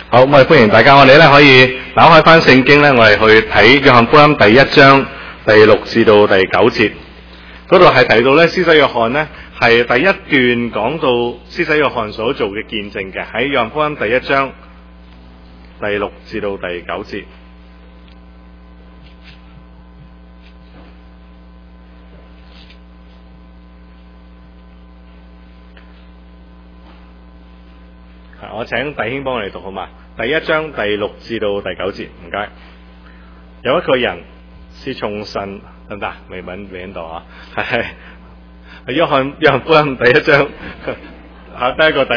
好，我哋歡迎大家，我哋咧可以打開翻聖經咧，我哋去睇約翰福音第1章第6至到第9節，嗰度係提到咧，施洗約翰呢係第一段講到施洗約翰所做嘅見證嘅，喺約翰福音第1章第6至到第9節。我請弟兄幫我哋讀好嘛？第1章第6至到第9節，唔該。有一個人是從神得唔得？未揾到啊？係約翰福音第1章第一個第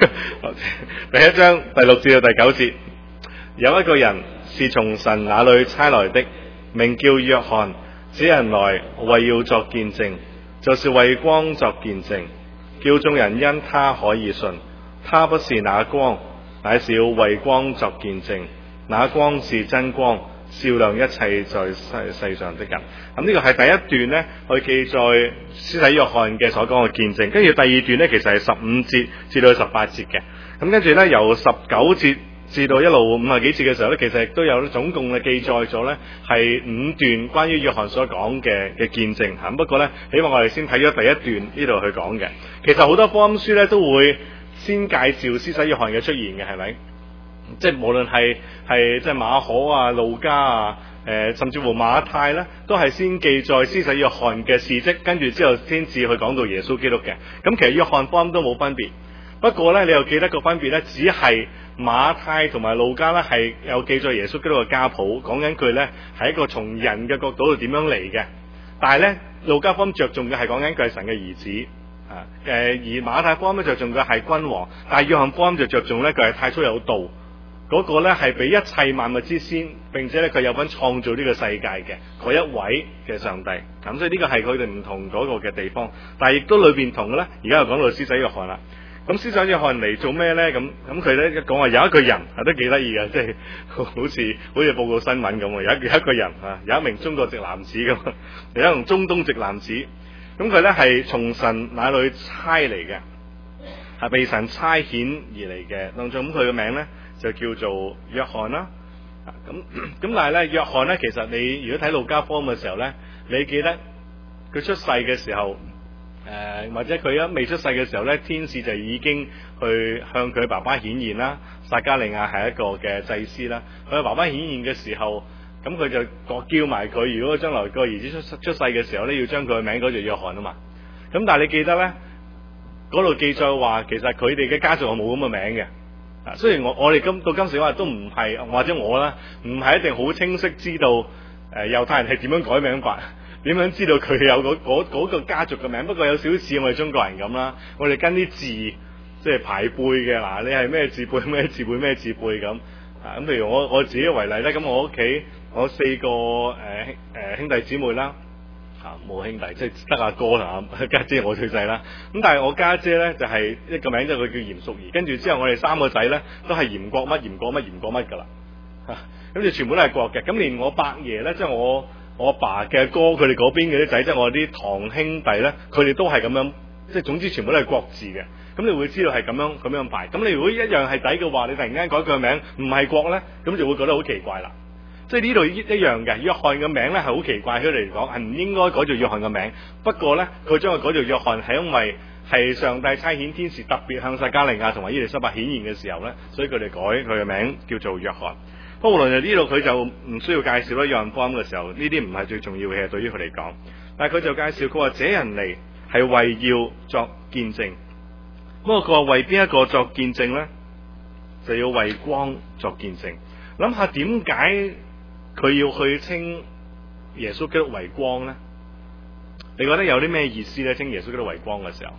1章第6至到第9節。有一個人是從神那裏差來的，名叫約翰。這人來為要作見證，就是為光作見證，叫眾人因他可以信。他不是那光，乃是要為光作見證。那光是真光，照亮一切在世上的人。咁呢個係第一段呢，去記載施洗約翰嘅所講嘅見證。跟住第二段呢，其實係15節至到18節嘅。咁跟住呢，由19節至到一路50幾節嘅時候呢，其實亦都有總共嘅記載咗呢係5段關於約翰所講嘅見證。不過呢，希望我哋先睇咗第一段呢度去講嘅。其實好多福音書呢都會先介紹施洗約翰嘅出現嘅，係咪？即係無論係即係馬可啊、路加啊、甚至乎馬太咧，都係先記載施洗約翰嘅事蹟，跟住之後先至去講到耶穌基督嘅。咁其實約翰福音都冇分別，不過咧你又記得個分別咧，只係馬太同埋路加咧係有記載耶穌基督嘅家譜，講緊佢咧係一個從人嘅角度度點樣嚟嘅。但係咧路加福音着重嘅係講緊佢係神嘅兒子。而馬太福音咧着重嘅係君王，但係約翰福音就着重咧佢係太初有道，嗰個咧係比一切萬物之先，並且咧佢有份創造呢個世界嘅嗰一位嘅上帝。咁所以呢個係佢哋唔同嗰個嘅地方，但係亦都裏邊同嘅咧。而家又講到施洗約翰啦。咁施洗約翰嚟做咩咧？咁佢咧一講話有一個人都幾得意嘅，即係好似報告新聞咁喎。有一個人有一名中國籍男子咁，有一名中東籍男子。咁佢咧係從神那裏差嚟嘅，係被神差遣而嚟嘅當中。咁佢嘅名咧就叫做約翰啦。咁但係咧約翰咧，其實你如果睇路加福音嘅時候咧，你記得佢出世嘅時候，或者佢一未出世嘅時候咧，天使就已經去向佢爸爸顯現啦。撒迦利亞係一個嘅祭司啦，佢爸爸顯現嘅時候。咁佢就叫埋佢，如果將來個兒子出世嘅時候咧，要將佢嘅名改做約翰啊嘛。咁但係你記得咧，嗰度記載話，其實佢哋嘅家族係冇咁嘅名嘅。雖然我哋到今時話都唔係，或者我啦，唔係一定好清晰知道猶太人係點樣改名法，點樣知道佢有嗰個家族嘅名。不過有少少似我哋中國人咁啦，我哋跟啲字即係排輩嘅。嗱，你係咩字輩咩字輩咩字輩咁。咁譬如我自己為例咧，咁我屋企我4個兄弟姊妹啦，冇兄弟，即係得阿哥同阿家姐，我最細啦。咁但係我家姐咧就係一個名，即係佢叫嚴淑儀。跟住之後我哋3個仔咧都係嚴國乜嚴國乜嚴國乜噶啦，咁就全部都係國嘅。咁連我伯爺咧，即係我阿爸嘅哥，佢哋嗰邊嘅啲仔，即係我啲堂兄弟咧，佢哋都係咁樣，即係總之全部都係國字嘅。咁你會知道係咁樣排。咁你如果一樣係底嘅話，你突然間改佢個名唔係國咧，咁就會覺得好奇怪啦。即係呢度一樣嘅，約翰嘅名咧係好奇怪，佢哋嚟講係唔應該改做約翰嘅名。不過咧，佢將佢改做約翰係因為係上帝差遣天使特別向撒迦利亞同埋伊利沙伯顯現嘅時候咧，所以佢哋改佢嘅名叫做約翰。不過無論係呢度佢就唔需要介紹啦。約翰福音嘅時候，呢啲唔係最重要嘅嘢對於佢嚟講，但係佢就介紹佢話這人嚟係為要作見證。不過佢話為邊一個作見證呢？就要為光作見證。諗下點解佢要去稱耶穌基督為光呢？你覺得有啲咩意思呢？稱耶穌基督為光嘅時候，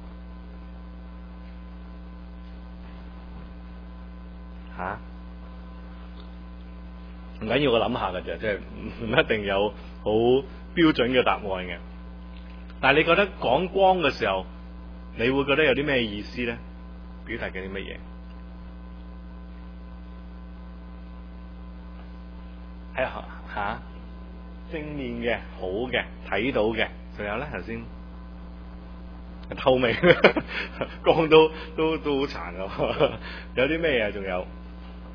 唔緊要，我諗下㗎啫，即係唔一定有好標準嘅答案嘅。但係你覺得講光嘅時候，你會覺得有啲咩意思呢？表達緊啲乜嘢？係正面嘅、好嘅、睇到嘅，仲有咧頭先透明，光都好殘啊！有啲咩嘢？仲有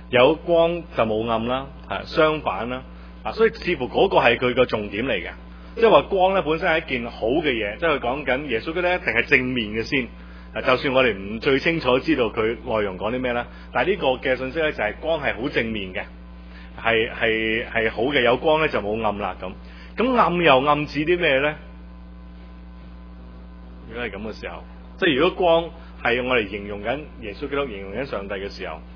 有光就冇暗啦，相反啦，所以似乎嗰個係佢個重點嚟嘅，即係話光咧本身係一件好嘅嘢，即係佢講緊耶穌基督一定係正面嘅先。就算我哋唔最清楚知道佢內容講啲咩啦，但係呢個嘅信息咧就係光係好正面嘅，係好嘅，有光咧就冇暗啦咁。咁暗又暗指啲咩咧？如果係咁嘅時候，即係如果光係我哋形容緊耶穌基督、形容緊上帝嘅時候，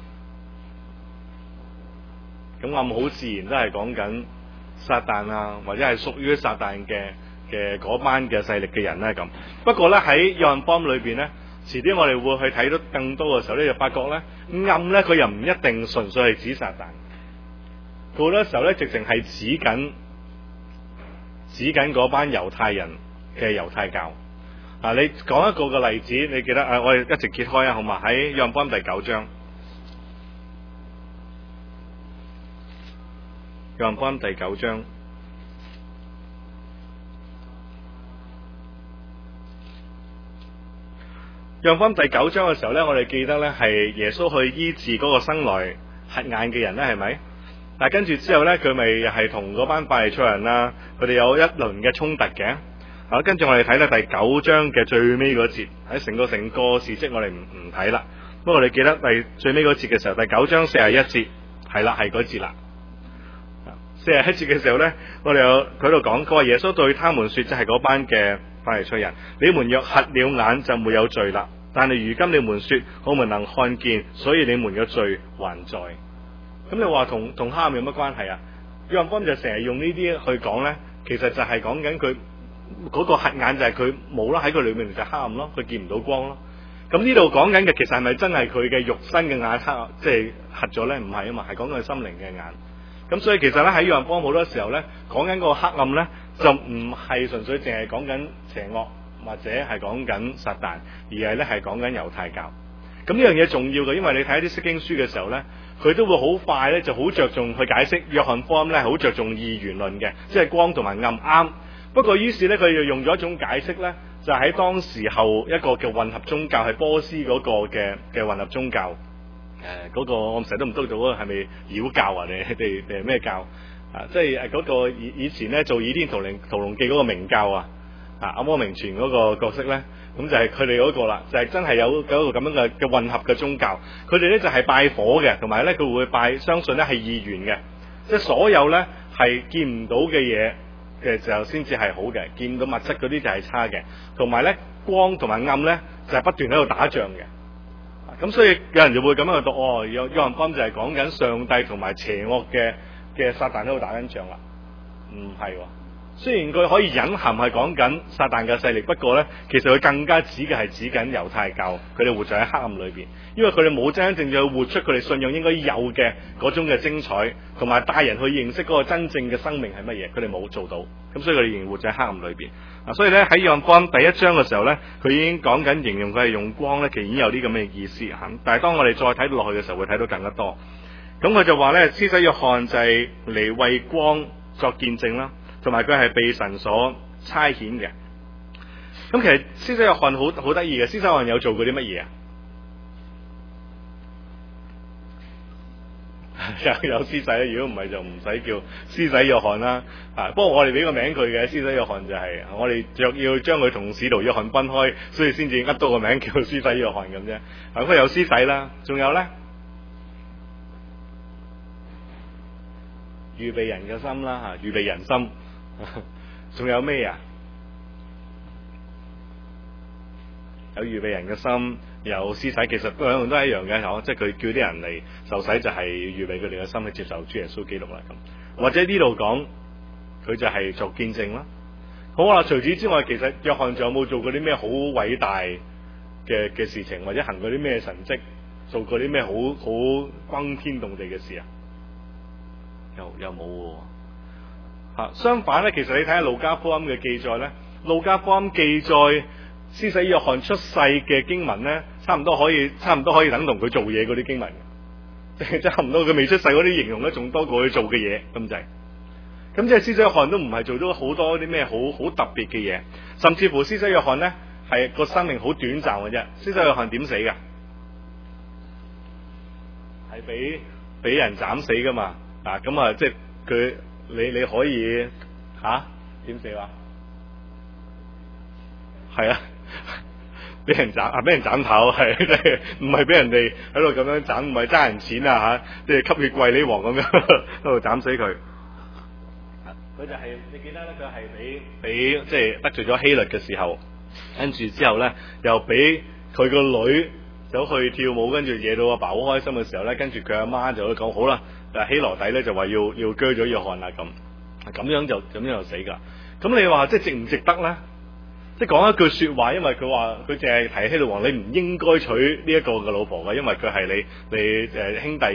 咁暗好自然都係講緊撒旦啊，或者係屬於撒旦嘅嗰班嘅勢力嘅人咧咁。不過咧喺約翰福音裏邊咧，遲啲我哋會去睇到更多嘅時候咧，就發覺咧暗咧佢又唔一定純粹係指撒旦，好多時候咧直情係指緊嗰班猶太人嘅猶太教。你講一個嘅例子，你記得我哋一直揭開啊，好嘛？喺約翰福音第9章，約翰福音第9章。約翰福音第9章嘅時候咧，我哋記得咧係耶穌去醫治嗰個生來瞎眼嘅人咧，係咪？但係跟住之後咧，佢咪又係同嗰班法利賽人啦，佢哋有一輪嘅衝突嘅。跟住我哋睇咧第9章嘅最尾嗰節，喺成個事蹟我哋唔睇啦。不過我哋記得最尾嗰節嘅時候，第9章41節係啦，係嗰節啦。41節嘅時候咧，我哋有佢度講，佢話耶穌對他們說，即係嗰班嘅法利賽人，你們若瞎了眼就沒有罪啦。但係如今你們說我們能看見，所以你們嘅罪還在。咁你話同黑暗有乜關係啊？約翰福音就成日用呢啲去講咧，其實就係講緊佢嗰個瞎眼就係佢冇啦，喺佢裏面就黑暗咯，佢見唔到光咯。咁呢度講緊嘅其實係咪真係佢嘅肉身嘅眼黑，即係瞎咗咧？唔係啊嘛，係講緊佢心靈嘅眼。咁所以其實咧喺約翰福音好多時候咧講緊個黑暗咧，就唔係純粹淨係講緊邪惡或者係講緊撒旦，而係咧係講緊猶太教。咁呢樣嘢重要嘅，因為你睇一啲釋經書嘅時候咧，佢都會好快咧就好着重去解釋約翰福音咧，好着重二元論嘅，即係光同埋暗啱。不過於是咧，佢就用咗一種解釋咧，就喺當時候一個嘅混合宗教，係波斯嗰個嘅混合宗教。嗰個我成日都唔知道嗰個係咪妖教啊？定係咩教啊？即係嗰個以前咧做《倚天屠龍記》嗰個明教啊，阿摩明全嗰個角色咧，咁就係佢哋嗰個啦，就係真係有一個咁樣嘅混合嘅宗教。佢哋咧就係拜火嘅，同埋咧佢會拜相信咧係二元嘅，即係所有咧係見唔到嘅嘢嘅時候先至係好嘅，見到物質嗰啲就係差嘅，同埋咧光同埋暗咧就係不斷喺度打仗嘅。咁所以有人就會咁樣去讀，約翰福音就係講緊上帝同埋邪惡嘅撒旦喺度打緊仗啦。唔係，雖然佢可以隱含係講緊撒旦嘅勢力，不過咧其實佢更加指緊猶太教，佢哋活在喺黑暗裏邊，因為佢哋冇真真正正去活出佢哋信仰應該有嘅嗰種嘅精彩，同埋帶人去認識嗰個真正嘅生命係乜嘢，佢哋冇做到，咁所以佢哋仍然活在黑暗裏邊。所以咧喺約翰福音第1章嘅時候咧，佢已經講緊形容佢係用光咧，其實已經有啲咁嘅意思。但係當我哋再睇落去嘅時候，會睇到更加多。咁佢就話咧，施洗約翰就係嚟為光作見證啦，同埋佢係被神所差遣嘅。咁其實施洗約翰好得意嘅，施洗約翰有做過啲乜嘢啊？有施洗，如果唔係就唔使叫施洗約翰啦。不過我哋俾個名佢嘅，施洗約翰就係我哋要將佢同使徒約翰分開，所以先至噏到個名叫施洗約翰咁啫。佢有施洗啦，仲有咧預備人嘅心啦，預備人心，仲有咩啊？有預備人嘅心，有施洗，其實兩樣都係一樣嘅，即係佢叫啲人嚟受洗，就係預備佢哋嘅心去接受主耶穌基督啦。咁或者呢度講佢就係做見證啦。好啦，除此之外，其實約翰仲有冇做過啲咩好偉大嘅事情，或者行過啲咩神蹟，做過啲咩好轟天動地嘅事啊？又冇喎。相反咧，其實你睇下路加福音嘅記載咧，路加福音記載施洗約翰出世嘅經文咧，差唔多可以等同佢做嘢嗰啲經文，即係差唔多佢未出世嗰啲形容咧，仲多過佢做嘅嘢咁滯。咁即係施洗約翰都唔係做咗好多啲咩好特別嘅嘢，甚至乎施洗約翰咧係個生命好短暫嘅啫。施洗約翰點死㗎？係俾俾人斬死噶嘛。咁啊，即係佢你可以點死話？係啊，俾人斬頭，係即係唔係俾人哋喺度咁樣斬，唔係爭人錢即係吸血貴利王咁樣喺度斬死佢。佢就係你記得咧，佢係俾即係得罪咗希律嘅時候，跟住之後咧又俾佢個女走去跳舞，跟住惹到阿爸好開心嘅時候咧，跟住佢阿媽就講好啦，希羅底咧就話要鋸咗約翰啦咁樣就死噶。咁你話即係值唔值得咧？即係講一句說話，因為佢話佢淨係提希律王，你唔應該娶呢一個嘅老婆嘅，因為佢係你兄弟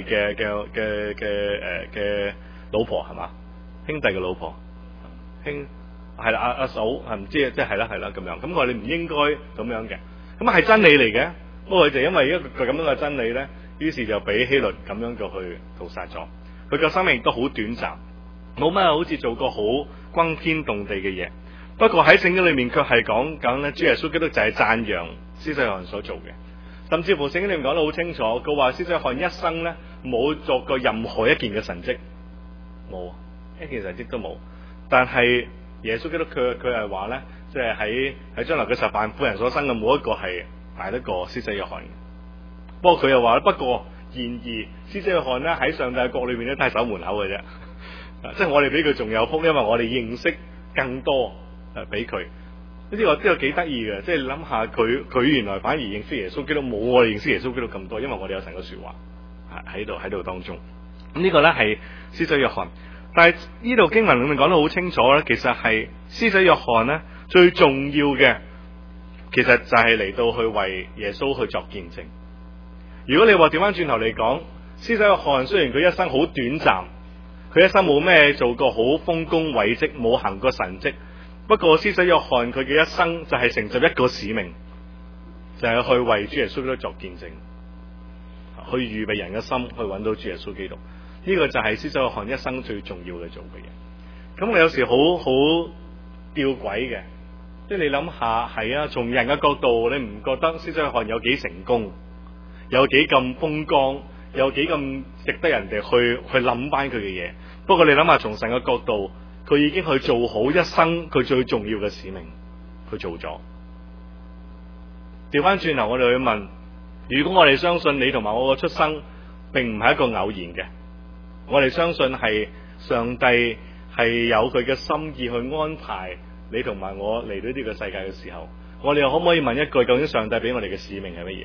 嘅老婆係嘛？兄弟嘅老婆，係啦，阿嫂係唔知即係啦咁樣。咁我話你唔應該咁樣嘅，咁係真理嚟嘅。不過就因為一個咁樣嘅真理咧，於是就俾希律咁樣就去屠殺咗。佢嘅生命亦都好短暫，冇乜好似做過好轟天動地嘅嘢。不過喺聖經裏面卻係講緊咧，主耶穌基督就係讚揚施洗約翰所做嘅，甚至乎聖經裏面講得好清楚，佢話施洗約翰一生咧冇作過任何一件嘅神蹟，冇一件神蹟都冇。但係耶穌基督佢係話咧，即係喺將來嘅十萬婦人所生嘅冇一個係大得過施洗約翰嘅。不過佢又話，不過然而施洗約翰咧喺上帝嘅國裏面咧都係守門口嘅啫，即係我哋比佢仲有福，因為我哋認識更多。俾佢呢個幾得意嘅，即係諗下佢原來反而認識耶穌基督冇我哋認識耶穌基督咁多，因為我哋有神嘅說話喺度當中。咁呢個咧係施洗約翰，但係呢度經文裏面講得好清楚咧，其實係施洗約翰咧最重要嘅，其實就係嚟到去為耶穌去作見證。如果你話調翻轉頭嚟講，施洗約翰雖然佢一生好短暫，佢一生冇咩做過好豐功偉績，冇行過神蹟。不過施洗約翰佢嘅一生就係成就一個使命，就係去為主耶穌基督作見證，去預備人嘅心去揾到主耶穌基督。呢個就係施洗約翰一生最重要嘅做嘅嘢。咁我有時好吊詭嘅，即係你諗下，係啊，從人嘅角度，你唔覺得施洗約翰有幾成功，有幾咁風光，有幾咁值得人哋去諗翻佢嘅嘢？不過你諗下，從神嘅角度，佢已經去做好一生佢最重要嘅使命，佢做咗。調翻轉頭，我哋去問：如果我哋相信你同埋我嘅出生並唔係一個偶然嘅，我哋相信係上帝係有佢嘅心意去安排你同埋我嚟到呢個世界嘅時候，我哋又可唔可以問一句：究竟上帝俾我哋嘅使命係乜嘢？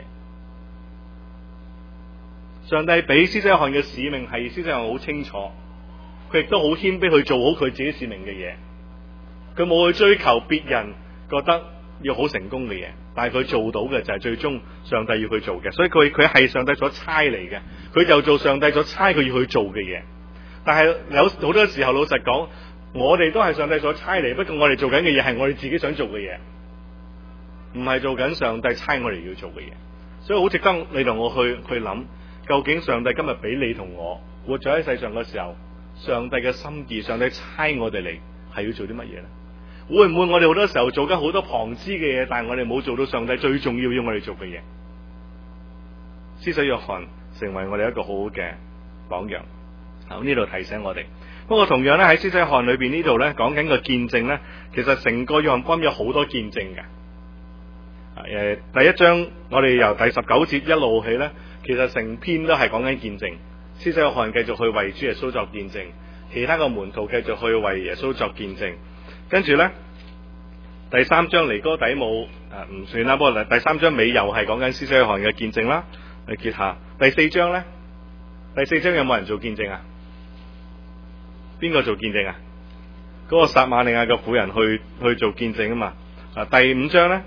上帝俾施洗約翰嘅使命係施洗約翰好清楚。佢亦都好謙卑去做好佢自己使命嘅嘢，佢冇去追求別人覺得要好成功嘅嘢，但係佢做到嘅就係最終上帝要去做嘅，所以佢係上帝所差嚟嘅，佢就做上帝所差佢要去做嘅嘢。但係有好多時候，老實講，我哋都係上帝所差嚟，不過我哋做緊嘅嘢係我哋自己想做嘅嘢，唔係做緊上帝差我哋要做嘅嘢。所以好值得你同我去諗，究竟上帝今日俾你同我活咗喺世上嘅時候，上帝嘅心意，上帝差我哋嚟係要做啲乜嘢咧？會唔會我哋好多時候做緊好多旁支嘅嘢，但係我哋冇做到上帝最重要我哋做嘅嘢？施洗約翰成為我哋一個好好嘅榜樣，喺呢度提醒我哋。不過同樣咧，喺施洗約翰裏邊呢度咧講緊個見證咧，其實成個約翰福音有好多見證嘅。第一章我哋由第19節一路起咧，其實成篇都係講緊見證。施洗約翰繼續去為主耶穌作見證，其他嘅門徒繼續去為耶穌作見證。跟住咧，第3章尼哥底母唔算啦，不過第3章尾又係講緊施洗約翰嘅見證啦。你結下第4章咧，第4章有冇人做見證啊？邊個做見證啊？嗰個撒瑪利亞嘅婦人去做見證啊嘛。第5章咧。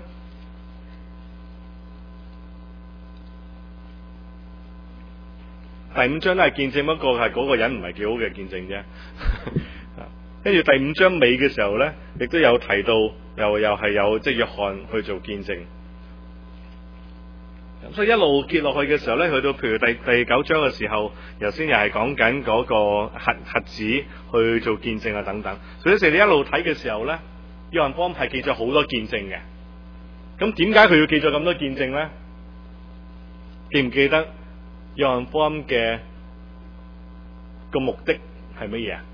第5章都係見證，不過係嗰個人唔係幾好嘅見證啫。跟住第5章尾嘅時候咧，亦都有提到，又係有即係約翰去做見證。所以一路結落去嘅時候咧，去到譬如第9章嘅時候，頭先又係講緊嗰個瞎子去做見證啊等等。所以有時你一路睇嘅時候咧，約翰福音係記咗好多見證嘅。咁點解佢要記咗咁多見證咧？記唔記得約翰福音嘅個目的係乜嘢啊？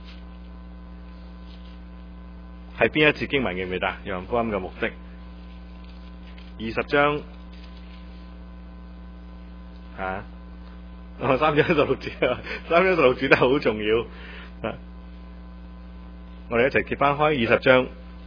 係邊一節經文記唔記得？約翰福音嘅目的20章3章16節，3章16節都好重要啊！我哋一齊揭翻開20章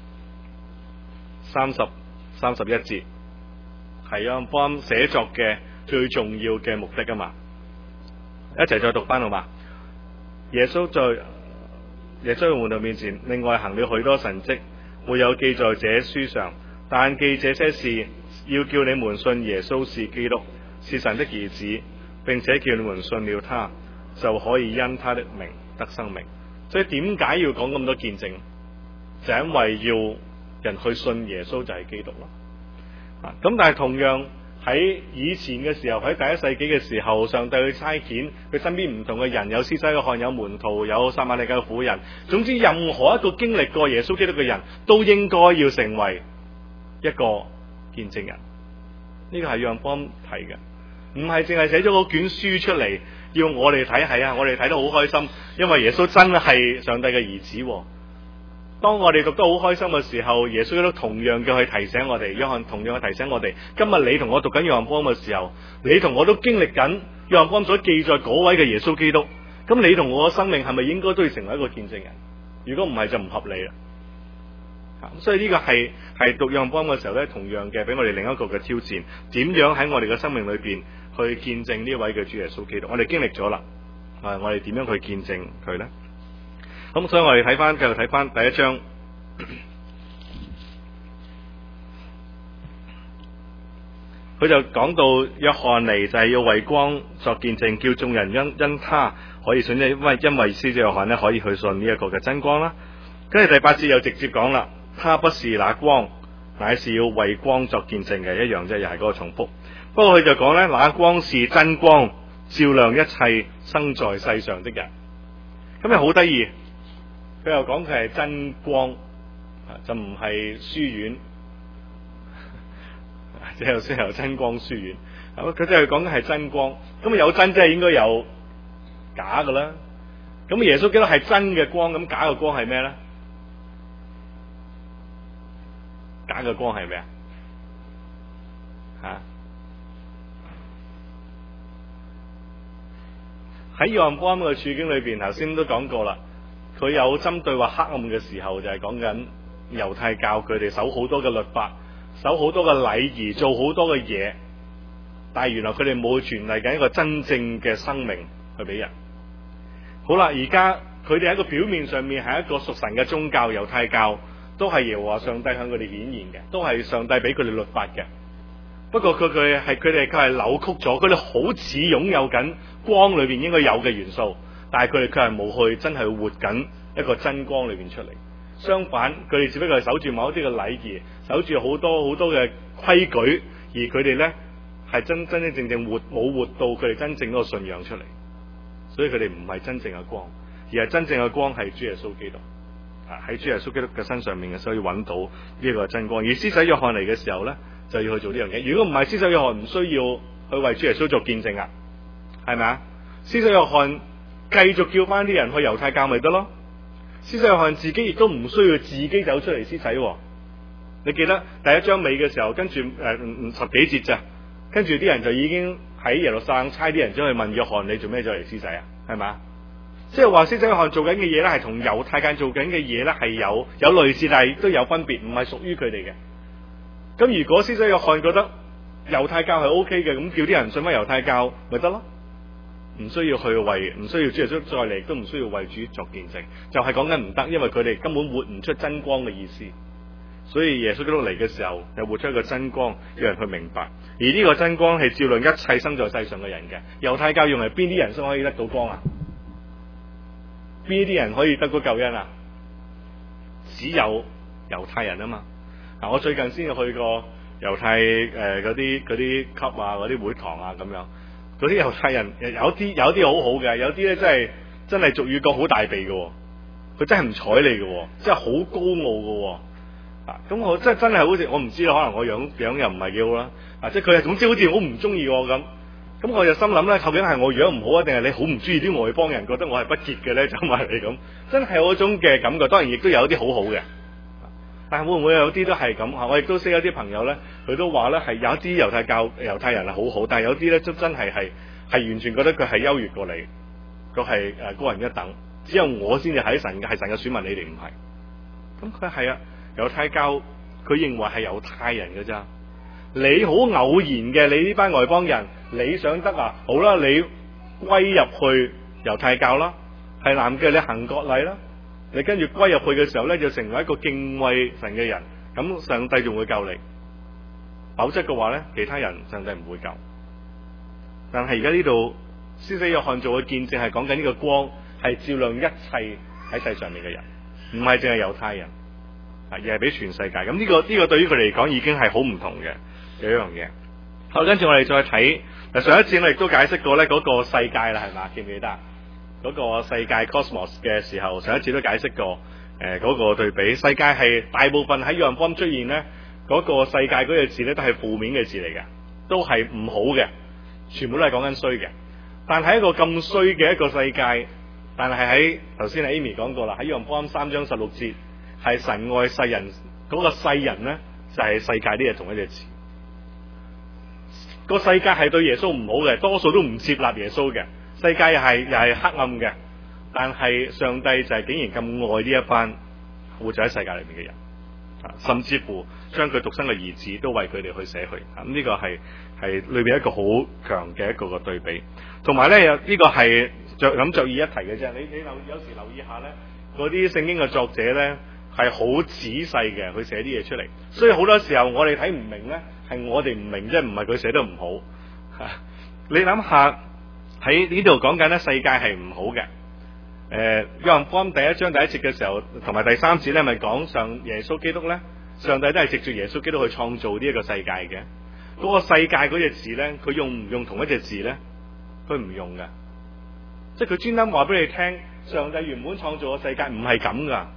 30、31節，係約翰福音寫作嘅最重要嘅目的啊嘛！一齊再讀翻好嘛？耶穌喺門徒面前，另外行了許多神蹟，沒有記在這書上，但記這些事，要叫你們信耶穌是基督，是神的兒子，並且叫你們信了他，就可以因他的名得生命。所以點解要講咁多見證？就因為要人去信耶穌就係基督咯。咁但係同樣喺以前嘅時候，喺第一世紀嘅時候，上帝去差遣佢身邊唔同嘅人，有施洗約翰，有門徒，有撒瑪利亞嘅婦人，總之任何一個經歷過耶穌基督嘅人都應該要成為一個見證人。呢個係約翰福音提嘅，唔係淨係寫咗嗰卷書出嚟要我哋睇。係啊，我哋睇得好開心，因為耶穌真係上帝嘅兒子。當我哋讀得好開心嘅時候，耶穌都同樣嘅去提醒我哋，約翰同樣去提醒我哋。今日你同我讀緊約翰福音嘅時候，你同我都經歷緊約翰福音所記載嗰位嘅耶穌基督。咁你同我嘅生命係咪應該都要成為一個見證人？如果唔係就唔合理啦。所以呢個係讀約翰福音嘅時候咧，同樣嘅俾我哋另一個嘅挑戰，點樣喺我哋嘅生命裏邊去見證呢位嘅主耶穌基督？我哋經歷咗啦，我哋點樣去見證佢呢？咁所以我哋繼續睇翻第一章，佢就講到約翰嚟就係要為光作見證，叫眾人因他可以信，因為施洗約翰咧可以去信呢一個嘅真光啦。跟住第8節又直接講啦，他不是那光，乃是要為光作見證嘅，一樣啫，又係嗰個重複。不過佢就講咧，那光是真光，照亮一切生在世上的人。咁又好得意。佢又講佢係真光，就唔係書院，即係有真光書院。佢即係講嘅係真光，咁有真即係應該有假㗎啦。咁耶穌基督係真嘅光，咁假嘅光係咩咧？假嘅光係咩啊？喺約翰福音嘅處境裏邊，頭先都講過啦。佢有針對話黑暗嘅時候，就係講緊猶太教佢哋守好多嘅律法，守好多嘅禮儀，做好多嘅嘢，但係原來佢哋冇傳遞緊一個真正嘅生命去俾人。好啦，而家佢哋喺個表面上面係一個屬神嘅宗教，猶太教都係耶和華上帝向佢哋顯現嘅，都係上帝俾佢哋律法嘅。不過佢哋係扭曲咗，佢哋好似擁有緊光裏邊應該有嘅元素。但係佢哋卻係冇去真係活緊一個真光裏邊出嚟。相反，佢哋只不過係守住某一啲嘅禮儀，守住好多嘅規矩，而佢哋咧係真正冇活到佢哋真正嗰個信仰出嚟。所以佢哋唔係真正嘅光，而係真正嘅光係主耶穌基督。喺主耶穌基督嘅身上面嘅，所以揾到呢一個真光。而施洗約翰嚟嘅時候咧，就要去做呢樣嘢。如果唔係，施洗約翰唔需要去為主耶穌做見證啊，係咪啊？施洗約翰繼續叫翻啲人去猶太教咪得咯？施洗約翰自己亦都唔需要自己走出嚟施洗。你記得第一章尾嘅時候，跟住10幾節咋，跟住啲人就已經喺耶路撒冷差啲人走去問約翰：你做咩走嚟施洗啊？係咪？即係話施洗約翰做緊嘅嘢咧，係同猶太教做緊嘅嘢咧係有類似，但係都有分別，唔係屬於佢哋嘅。咁如果施洗約翰覺得猶太教係 OK 嘅，咁叫啲人信翻猶太教咪得咯？唔需要主耶穌再嚟，都唔需要為主作見證，就係講緊唔得，因為佢哋根本活唔出真光嘅意思。所以耶穌基督嚟嘅時候，就活出一個真光，讓人去明白。而呢個真光係照亮一切生在世上嘅人嘅。猶太教用嚟邊啲人先可以得到光啊？邊啲人可以得到救恩啊？只有猶太人啊嘛。我最近先去過猶太嗰啲級啊，嗰啲會堂啊咁樣。嗰啲猶太人有啲好好嘅，有啲咧真係俗語講好大鼻嘅，佢真係唔睬你嘅，真係好高傲嘅。咁我真係好似我唔知啦，可能我樣又唔係幾好啦。即係佢係總之好似好唔中意我咁。 咁我就心諗咧，究竟係我樣唔好啊，定係你好唔中意啲外邦人，覺得我係不潔嘅咧，走埋嚟咁，真係有嗰種嘅感覺。當然亦都有啲好好嘅，但係會唔會有啲都係咁？我亦都識有啲朋友咧，佢都話咧係有一啲猶太人係好好，但係有啲咧真係完全覺得佢係優越過你，佢係高人一等，只有我先至係神嘅選民，你哋唔係。咁佢係啊，猶太教佢認為係猶太人嘅咋。你好偶然嘅，你呢班外邦人，你想得啊？好啦，你歸入去猶太教啦，係男嘅你行割禮啦，你跟住歸入去嘅時候咧，就成為一個敬畏神嘅人，咁上帝仲會救你。否則嘅話咧，其他人上帝唔會救。但係而家呢度施洗約翰做嘅見證係講緊呢個光係照亮一切喺世上面嘅人，唔係淨係猶太人，而係俾全世界。咁呢個對於佢哋嚟講已經係好唔同嘅一樣嘢。好，跟住我哋再睇上一次我亦都解釋過咧嗰個世界啦，係嘛？記唔記得嗰個世界 cosmos 嘅時候？上一次都解釋過嗰個對比。世界係大部分喺約翰福音出現咧，嗰個世界嗰個字咧都係負面嘅字嚟嘅，都係唔好嘅，全部都係講緊衰嘅。但係一個咁衰嘅一個世界，但係喺頭先 Amy 講過啦，喺約翰福音3章16節係神愛世人，嗰個世人咧就係世界呢係同一隻字。個世界係對耶穌唔好嘅，多數都唔接納耶穌嘅。世界又係黑暗嘅，但係上帝就係竟然咁愛呢一班活在喺世界裏面嘅人，甚至乎將佢獨生嘅兒子都為佢哋去捨去。咁呢個係裏邊一個好強嘅一個對比。同埋咧，呢個係着意一提嘅啫。你有時留意下咧，嗰啲聖經嘅作者咧係好仔細嘅去寫啲嘢出嚟，所以好多時候我哋睇唔明咧，係我哋唔明啫，唔係佢寫得唔好。你諗下喺呢度講緊咧，世界係唔好嘅。約翰福音第1章第1節嘅時候，同埋第3節咧，咪講上耶穌基督咧，上帝都係藉住耶穌基督去創造呢一個世界嘅。嗰個世界嗰隻字咧，佢用唔用同一隻字咧？佢唔用噶，即係佢專登話俾你聽，上帝原本創造個世界唔係咁噶。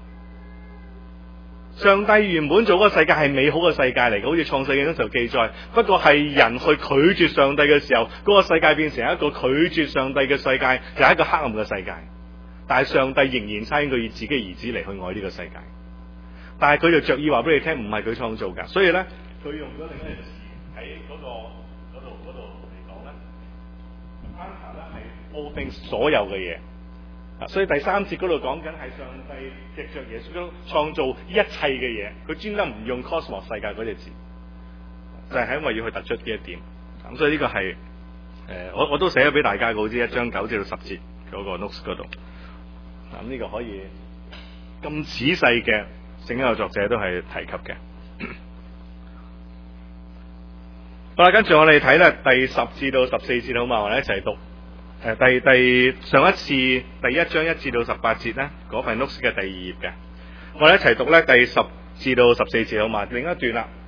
上帝原本做嗰個世界係美好嘅世界嚟嘅，好似創世記嗰時候記載。不過係人去拒絕上帝嘅時候，嗰個世界變成一個拒絕上帝嘅世界，就係一個黑暗嘅世界。但係上帝仍然差遣佢以自己嘅兒子嚟去愛呢個世界。但係佢就着意話俾你聽，唔係佢創造噶。所以咧，佢用咗另一個詞喺嗰度嚟講咧 ，answer 咧係 all things 所有嘅嘢。所以第3節嗰度講緊係上帝藉着耶穌基督創造一切嘅嘢，佢專登唔用 cosmos 世界嗰隻字，就係因為要去突出呢一點。咁所以呢個係我都寫咗俾大家嘅，好似1章9至到10節嗰個 notes 嗰度。咁呢個可以咁仔細嘅聖經嘅作者都係提及嘅。好啦，跟住我哋睇咧第10至到14節好嘛，我哋一齊讀。上一次第1章1至到18節咧，嗰份 notes 嘅第2頁嘅，我哋一齊讀咧第10至到14節好嘛？另一段啦。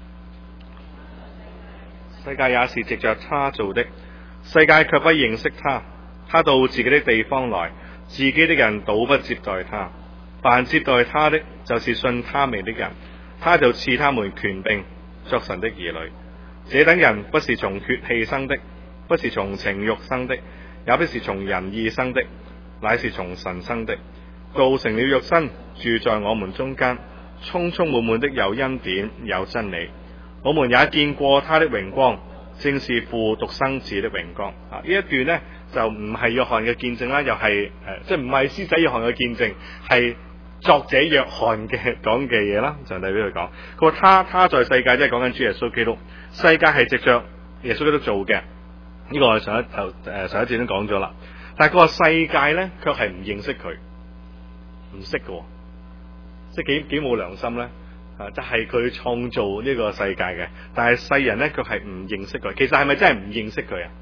世界也是藉着他做的，世界卻不認識他。他到自己的地方來，自己的人倒不接待他。凡接待他的，就是信他名的人，他就賜他們權柄作神的兒女。這等人不是從血氣生的，不是從情慾生的，也不是從人意生的，乃是從神生的。道成了肉身，住在我們中間，充充滿滿的有恩典有真理。我們也見過他的榮光，正是父獨生子的榮光。呢一段呢，就唔係約翰嘅見證啦，又係即係唔係施洗約翰嘅見證，係作者約翰嘅講嘅嘢啦。上帝俾佢講，佢話他在世界，即係講緊主耶穌基督。世界係藉着耶穌基督做嘅，呢個我上一節都講咗啦。但係個世界咧，卻係唔認識佢，唔識嘅，即係幾冇良心咧。就係佢創造呢個世界嘅，但係世人咧，卻係唔認識佢。其實係咪真係唔認識佢啊？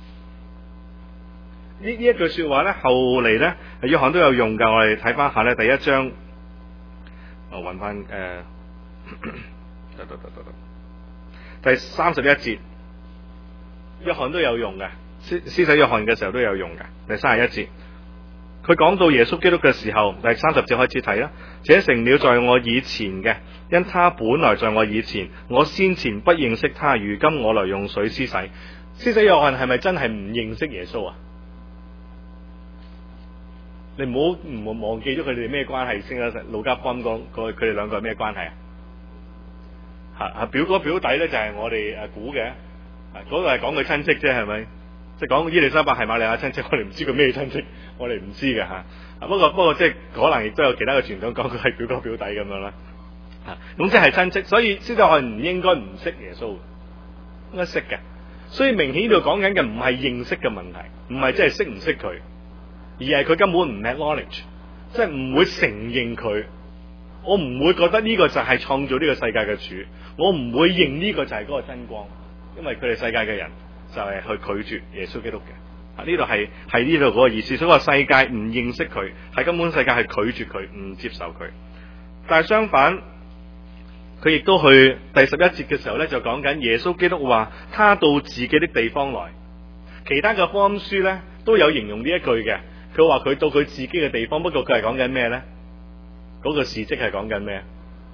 呢一句說話咧，後嚟咧，約翰都有用噶。我哋睇翻下咧，第1章，我揾翻第31節，約翰都有用嘅，施洗約翰嘅時候都有用嘅。第31節，佢講到耶穌基督嘅時候，第30節開始睇啦。這成了在我以前嘅，因他本來在我以前，我先前不認識他，如今我來用水施洗。 施洗約翰係咪真係唔認識耶穌啊？你唔好忘記咗佢哋咩關係先啦。路加福音講佢哋兩個係咩關係啊？表哥表弟咧就係我哋估嘅，嗰個係講佢親戚啫，係咪？即係講伊利沙伯係瑪利亞親戚，我哋唔知佢咩親戚，我哋唔知嘅吓。不過即係可能亦都有其他嘅傳統講佢係表哥表弟咁樣啦。咁即係親戚，所以施洗約翰唔應該唔識耶穌，應該識嘅。所以明顯呢度講緊嘅唔係認識嘅問題，唔係即係識唔識佢，而係佢根本唔 acknowledge，即係唔會承認佢。我唔會覺得呢個就係創造呢個世界嘅主，我唔會認呢個就係嗰個真光，因為佢哋世界嘅人就係去拒絕耶穌基督嘅。呢度係呢度嗰個意思，所以話世界唔認識佢，係根本世界係拒絕佢，唔接受佢。但係相反，佢亦都去第11節嘅時候咧，就講緊耶穌基督話他到自己的地方來。其他嘅福音書咧都有形容呢一句嘅，佢話佢到佢自己嘅地方，不過佢係講緊咩咧？嗰個事蹟係講緊咩？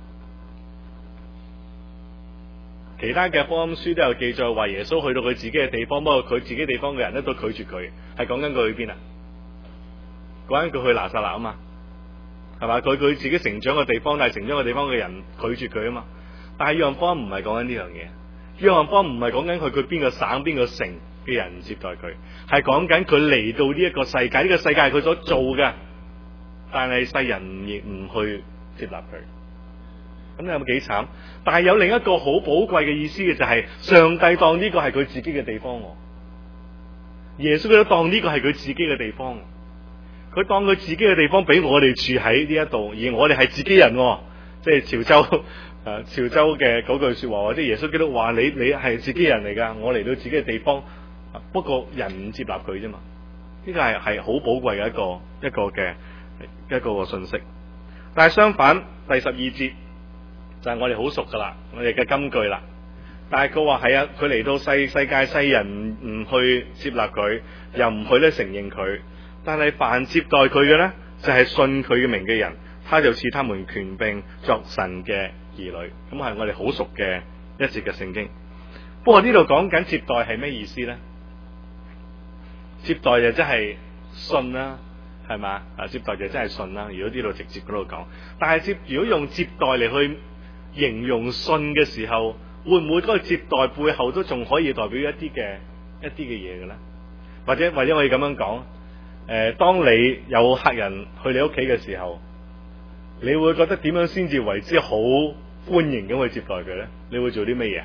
其他嘅福音書都有記載話耶穌去到佢自己嘅地方，不過佢自己地方嘅人咧都拒絕佢，係講緊佢去邊啊？講緊佢去拿撒勒啊嘛，係嘛？佢自己成長嘅地方，但係成長嘅地方嘅人拒絕佢啊嘛。但係約翰福音唔係講緊呢樣嘢，約翰福音唔係講緊佢邊個省邊個城嘅人唔接待佢，係講緊佢嚟到呢一個世界，呢個世界係佢所做嘅，但係世人亦唔去接納佢。咁你有冇幾慘？但係有另一個好寶貴嘅意思嘅就係上帝當呢個係佢自己嘅地方，耶穌都當呢個係佢自己嘅地方，佢當佢自己嘅地方俾我哋住喺呢一度，而我哋係自己人，即係潮州嘅嗰句說話，或者耶穌基督話你係自己人嚟噶，我嚟到自己嘅地方，不過人唔接納佢啫嘛。呢個係好寶貴嘅一個信息。但係相反，第12節就係我哋好熟噶啦，我哋嘅金句啦。但係佢話係啊，佢嚟到世界世人唔去接納佢，又唔去咧承認佢，但係凡接待佢嘅咧，就係信佢嘅名嘅人，他就賜他們權柄作神嘅兒女。咁係我哋好熟嘅一節嘅聖經。不過呢度講緊接待係咩意思咧？接待就即係信啦，係嘛？接待就真係信啦。如果呢度直接嗰度講，但係如果用接待嚟去形容信嘅時候，會唔會嗰個接待背後都仲可以代表一啲嘅嘢嘅咧？或者我哋咁樣講，當你有客人去你屋企嘅時候，你會覺得點樣先至為之好歡迎咁去接待佢咧？你會做啲咩嘢？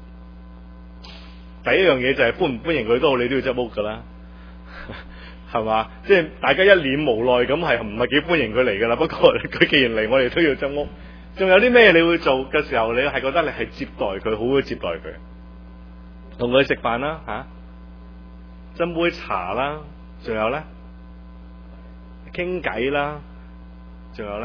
第一樣嘢就係歡唔歡迎佢都好，你都要執屋噶啦。係嘛？即係大家一臉無奈咁，係唔係幾歡迎佢嚟噶啦？不過佢既然嚟，我哋都要執屋。仲有啲咩你會做嘅時候，你係覺得你係接待佢，好好接待佢，同佢食飯啦，斟杯茶啦，仲有咧傾偈啦，仲有咧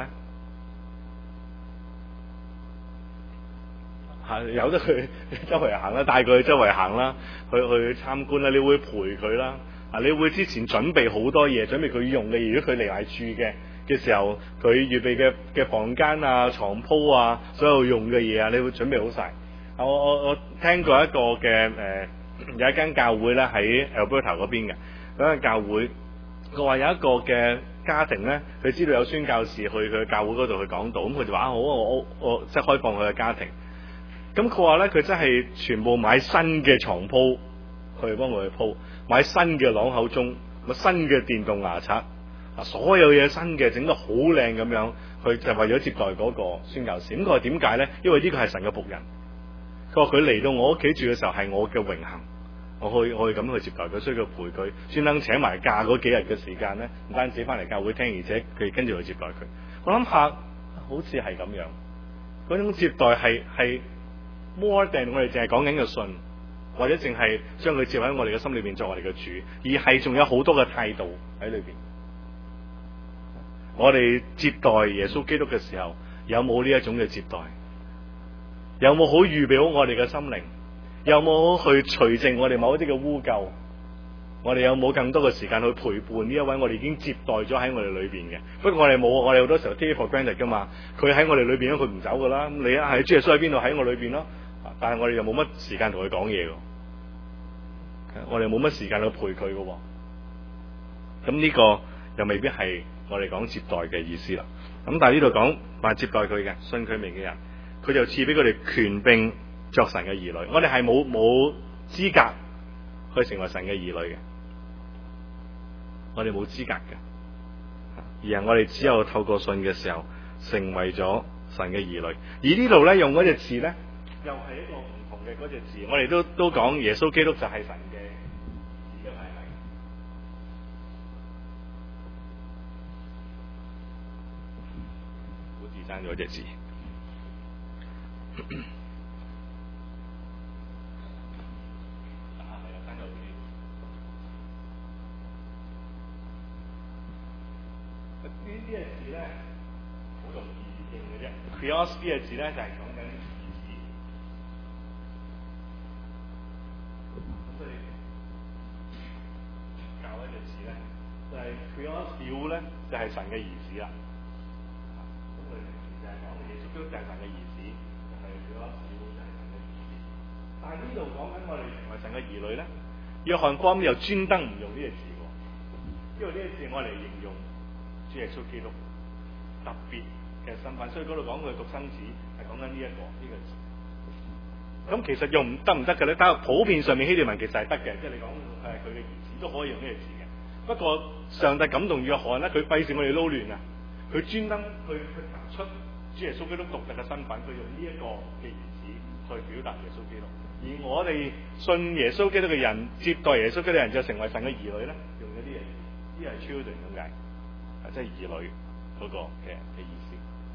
由得佢周圍行啦，帶佢去周圍行啦，去參觀啦，你會陪佢啦。你會之前準備好多嘢，準備佢用嘅嘢。如果佢嚟埋住嘅時候，佢預備嘅房間啊、床鋪啊、所有用嘅嘢啊，你會準備好晒。我聽過一個嘅有一間教會咧喺 Alberta 嗰邊嘅嗰間教會，佢話有一個嘅家庭咧，佢知道有宣教士去佢教會嗰度去講道，咁佢就話好，我即係開放佢嘅家庭。咁佢話咧，佢真係全部買新嘅床鋪去幫佢去鋪。買新嘅朗口鐘，新嘅電動牙刷，所有嘢新嘅，整得好靚咁樣，佢就為咗接待嗰個宣教士。咁佢話點解咧？因為呢個係神嘅僕人。佢話佢嚟到我屋企住嘅時候係我嘅榮幸，我可以咁去接待佢，所以佢陪佢，專登請埋假嗰幾日嘅時間咧，唔單止翻嚟教會聽，而且佢跟住去接待佢。我諗下，好似係咁樣，嗰種接待係 more than 我哋淨係講緊嘅信。或者淨係將佢接喺我哋嘅心裏邊作我哋嘅主，而係仲有好多嘅態度喺裏邊。我哋接待耶穌基督嘅時候，有冇呢一種嘅接待？有冇好預備好我哋嘅心靈？有冇去除淨我哋某一啲嘅污垢？我哋有冇更多嘅時間去陪伴呢一位我哋已經接待咗喺我哋裏邊嘅？不過我哋冇，我哋好多時候 take for granted 噶嘛。佢喺我哋裏邊，佢唔走噶啦。你係主耶穌喺邊度？喺我裏邊咯。但係我哋又冇乜時間同佢講嘢嘅。 我哋冇乜時間去陪佢嘅喎。咁呢個又未必係我哋講接待嘅意思啦。咁但係呢度講話接待佢嘅信佢名嘅人，佢就賜俾佢哋權柄作神嘅兒女。我哋係冇資格去成為神嘅兒女嘅，我哋冇資格嘅，而係我哋只有透過信嘅時候成為咗神嘅兒女。而呢度咧用嗰隻字咧，又係一個唔同嘅嗰隻字。我哋都講耶穌基督就係神嘅兒嘅牌位。好似爭咗隻字。呢啲嘅字咧，好容易認嘅啫。Theos 呢個字咧就係講緊兒子。咁所以教一隻字咧，就係 Theos 咧，就係神嘅兒子啦。咁佢平時就係講耶穌基督就係神嘅兒子，就係 Theos 就係神嘅兒子。但係呢度講緊我哋成為神嘅兒女咧，約翰福音又專登唔用呢個字喎，因為呢個字我嚟形容主耶穌基督特別嘅身份，所以嗰度講佢獨生子係講緊呢個字。咁其實用得唔得嘅咧？但係普遍上面希臘文其實係得嘅，即係你講佢嘅兒子都可以用呢個字嘅。不過上帝感動約翰咧，佢費事我哋撈亂啊！佢專登去突出主耶穌基督獨特嘅身份，佢用呢一個嘅兒子去表達耶穌基督。而我哋信耶穌基督嘅人，接待耶穌基督嘅人就成為神嘅兒女咧，用咗啲嘢，呢係 children 咁解。即係兒女嗰個嘅意思。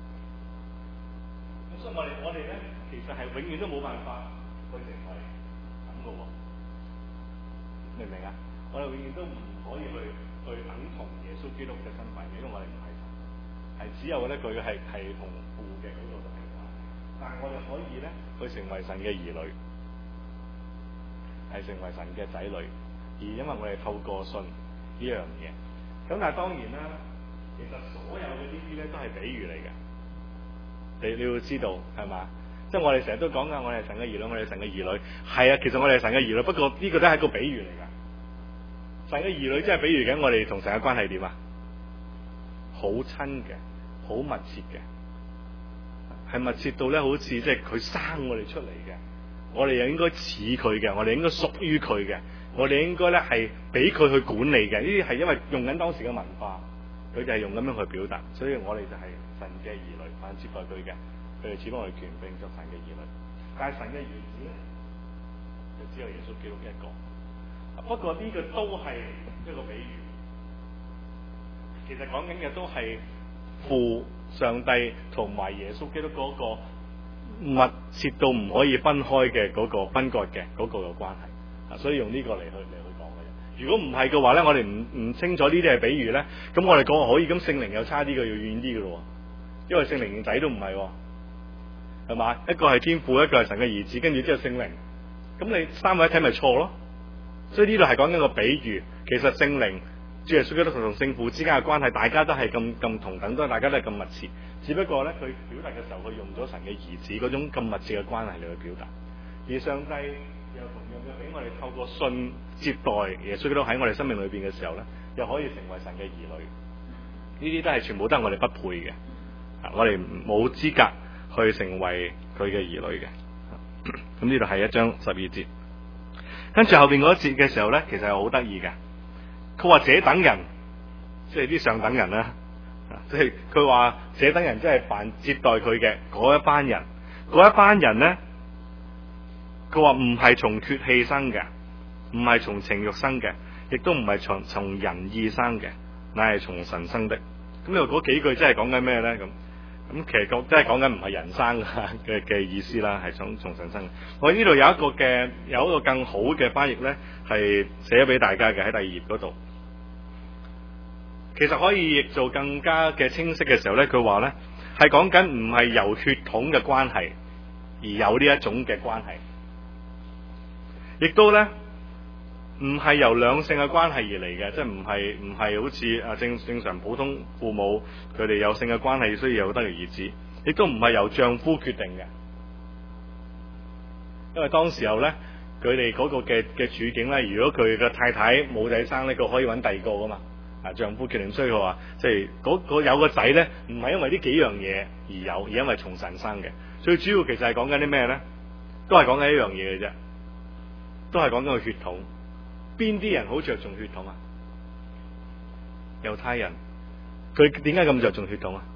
咁所以我哋咧，其實係永遠都冇辦法去成為咁嘅喎，明唔明啊？我哋永遠都唔可以去等同耶穌基督嘅身份嘅，因為我哋唔係神，係只有咧佢係同父嘅嗰個係關係。但係我哋可以咧去成為神嘅兒女，係成為神嘅仔女，而因為我哋透過信呢樣嘢。咁但係當然啦。其實所有嘅呢啲咧都係比喻嚟嘅，你要知道係嘛？即係我哋成日都講噶，我哋係神嘅兒女，我哋係神嘅兒女。係啊，其實我哋係神嘅兒女，不過呢個都係一個比喻嚟㗎。神嘅兒女即係比喻緊我哋同神嘅關係點啊？好親嘅，好密切嘅，係密切到咧好似即係佢生我哋出嚟嘅，我哋又應該似佢嘅，我哋應該屬於佢嘅，我哋應該咧係俾佢去管理嘅。呢啲係因為用緊當時嘅文化。佢就係用咁樣去表達，所以我哋就係神嘅兒女，凡接待佢嘅，佢哋只幫我哋權柄作神嘅兒女。但係神嘅兒子咧，就只有耶穌基督一個。不過呢個都係一個比喻，其實講緊嘅都係父上帝同埋耶穌基督嗰個密切到唔可以分開嘅嗰個分割嘅嗰個嘅關係。所以用呢個嚟去講嘅。如果唔係嘅話咧，我哋唔清楚呢啲係比喻咧，咁我哋講可以，咁聖靈又差啲嘅，要遠啲嘅咯，因為聖靈仔都唔係，係嘛？一個係天父，一個係神嘅兒子，跟住之後聖靈，咁你三位一體咪錯咯？所以呢度係講緊個比喻，其實聖靈主耶穌基督同聖父之間嘅關係，大家都係咁同等，大家都係咁密切，只不過咧佢表達嘅時候，佢用咗神嘅兒子嗰種咁密切嘅關係嚟去表達，而上帝又同樣嘅俾我哋透過信接待耶穌基督喺我哋生命裏邊嘅時候咧，又可以成為神嘅兒女。呢啲都係全部都係我哋不配嘅，我哋冇資格去成為佢嘅兒女嘅。咁呢度係1章12節，跟住後邊嗰一節嘅時候咧，其實係好得意嘅。佢話這等人，即係啲上等人啦，即係佢話這等人即係凡接待佢嘅嗰一班人，嗰一班人咧。佢話唔係從血氣生嘅，唔係從情慾生嘅，亦都唔係從人意生嘅，乃係從神生的。咁又嗰幾句真係講緊咩咧？咁其實真係講緊唔係人生嘅意思啦，係從神生嘅。我呢度有一個更好嘅翻譯咧，係寫咗俾大家嘅喺第2頁嗰度。其實可以譯做更加嘅清晰嘅時候咧，佢話咧係講緊唔係由血統嘅關係而有呢一種嘅關係。亦都咧唔係由兩性嘅關係而嚟嘅，即係唔係好似正常普通父母佢哋有性嘅關係，所以有得嘅兒子，亦都唔係由丈夫決定嘅，因為當時候咧佢哋嗰個嘅處境咧，如果佢嘅太太冇仔生咧，佢可以揾第二個噶嘛。丈夫決定衰，佢話即係嗰有個仔咧，唔係因為呢幾樣嘢而有，而因為從神生嘅。最主要其實係講緊啲咩咧？都係講緊一樣嘢嘅啫，都係講緊個血統。邊啲人好着重血統啊？猶太人，佢點解咁着重血統啊？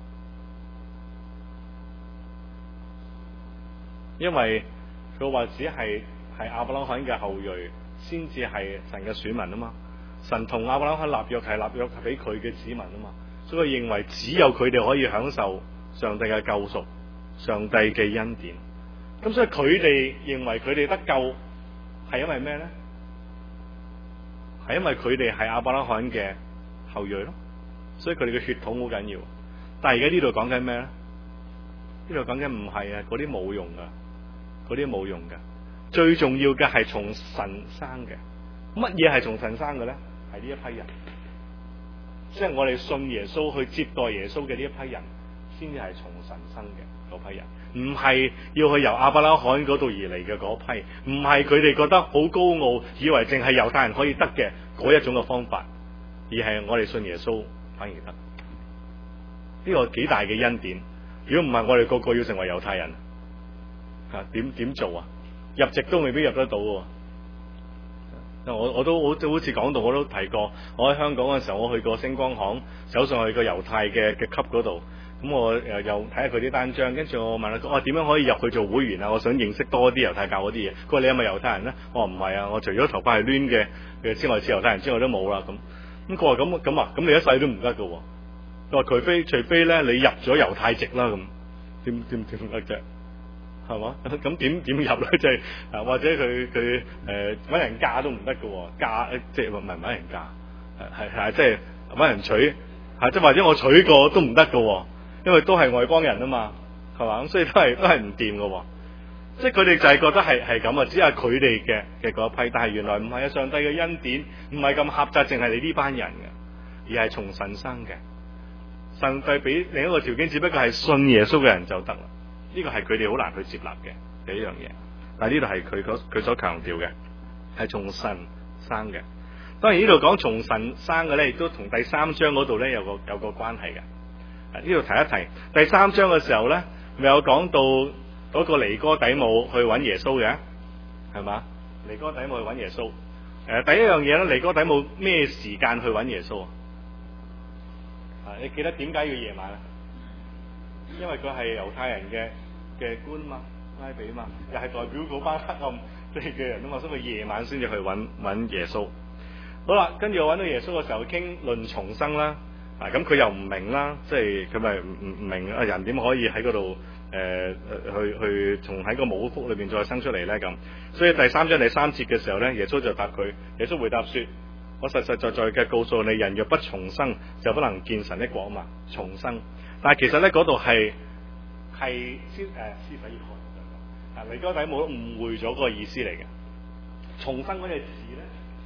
因為佢話只係亞伯拉罕嘅後裔先至係神嘅選民啊嘛。神同亞伯拉罕立約係立約俾佢嘅子民啊嘛，所以佢認為只有佢哋可以享受上帝嘅救贖、上帝嘅恩典。咁所以佢哋認為佢哋得救係因為咩咧？係因為佢哋係亞伯拉罕嘅後裔咯，所以佢哋嘅血統好緊要。但係而家呢度講緊咩咧？呢度講緊唔係啊，嗰啲冇用噶，嗰啲冇用噶。最重要嘅係從神生嘅。乜嘢係從神生嘅咧？係呢一批人，即係我哋信耶穌去接待耶穌嘅呢一批人，先至係從神生嘅嗰批人，唔係要去由亞伯拉罕嗰度而嚟嘅嗰批，唔係佢哋覺得好高傲，以為淨係猶太人可以得嘅嗰一種嘅方法，而係我哋信耶穌反而得。呢個幾大嘅恩典。如果唔係，我哋個個要成為猶太人，點做啊？入籍都未必入得到喎。我都好似講到，我都提過，我喺香港嘅時候，我去過星光行，走上去個猶太嘅級嗰度，咁我又睇下佢啲單張，跟住我問佢，我點樣可以入去做會員啊？我想認識多啲猶太教嗰啲嘢。佢話你係咪猶太人咧？我話唔係啊，我除咗頭髮係攣嘅之外，似猶太人之外都冇啦。咁佢話咁啊，咁你一世都唔得噶。佢話除非咧你入咗猶太籍啦，咁點得啫？係嘛？咁點入咧？即係或者佢揾人嫁都唔得嘅，嫁即係唔係揾人嫁，係即係揾人娶，即係或者我娶過都唔得嘅，因為都係外邦人啊嘛，係嘛？咁所以都係唔掂嘅，即係佢哋就係覺得係咁啊，只係佢哋嘅嗰一批，但係原來唔係啊！上帝嘅恩典唔係咁狹窄，淨係你呢班人嘅，而係從神生嘅。上帝俾另一個條件，只不過係信耶穌嘅人就得啦。呢個係佢哋好難去接納嘅一樣嘢，但係呢度係佢所強調嘅，係從神生嘅。當然呢度講從神生嘅咧，亦都同第三章嗰度咧有個關係嘅。呢度提一提第三章嘅時候咧，咪有講到嗰個尼哥底母去揾耶穌嘅，係嘛？尼哥底母去揾耶穌。第一樣嘢咧，尼哥底母咩時間去揾耶穌啊？你記得點解要夜晚啊？因為佢係猶太人嘅官嘛，拉比嘛，又係代表嗰班黑暗嘅人啊嘛，所以佢夜晚先至去揾耶穌。好啦，跟住我揾到耶穌嘅時候，傾論重生啦。咁佢又唔明啦，即係佢咪唔明啊？人點可以喺嗰度去從喺個母腹裏邊再生出嚟咧？咁所以第三章第3節嘅時候咧，耶穌就答佢，耶穌回答說：我實實在在嘅告訴你，人若不重生，就不能見神的國嘛。重生，但係其實咧嗰度係施洗約翰，尼哥底母都誤會咗嗰個意思嚟嘅。重生嗰隻字咧，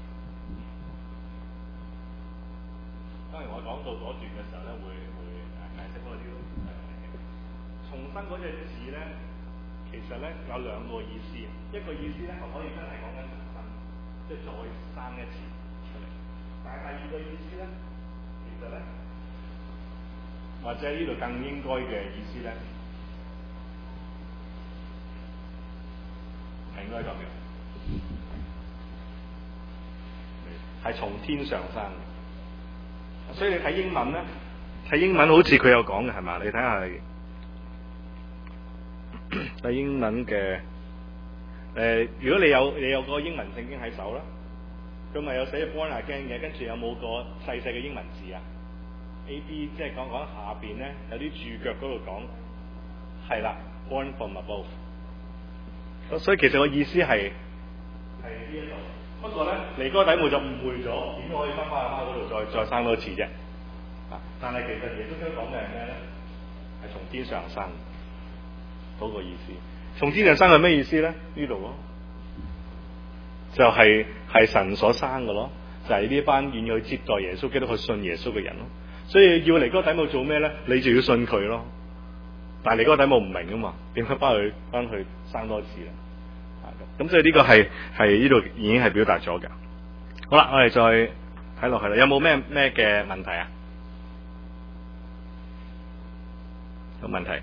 當然我講到嗰段嘅時候咧，會解釋嗰啲。重生嗰隻字咧，其實咧有兩個意思，一個意思咧就可以真係講緊重生，即係再生一次出嚟。但係第二個意思咧，其實咧，或者呢度更應該嘅意思咧，係應該咁嘅，係從天上生嘅。所以你睇英文咧，睇英文好似佢有講嘅係嘛？你睇下睇英文嘅如果你有個英文聖經喺手啦，佢咪有寫 born again 嘅，跟住有冇個細細嘅英文字啊 ？A.B. 即係講下邊咧有啲注腳嗰度講係啦 ，born from above。所以其實個意思係呢一度，不過咧尼哥底母就誤會咗，點可以翻返阿媽嗰度再生多次啫？但係其實耶穌講嘅係咩咧？係從天上生嗰個意思。從天上生係咩意思咧？呢度咯，就係神所生嘅咯，就係呢班願意去接待耶穌基督去信耶穌嘅人咯。所以要尼哥底母做咩咧？你就要信佢咯。但係尼哥底母唔明啊嘛，點解翻去生多次啦？ 咁所以呢個係呢度已經係表達咗嘅。好啦，我哋再睇落去啦。有冇咩嘅問題啊？有問題？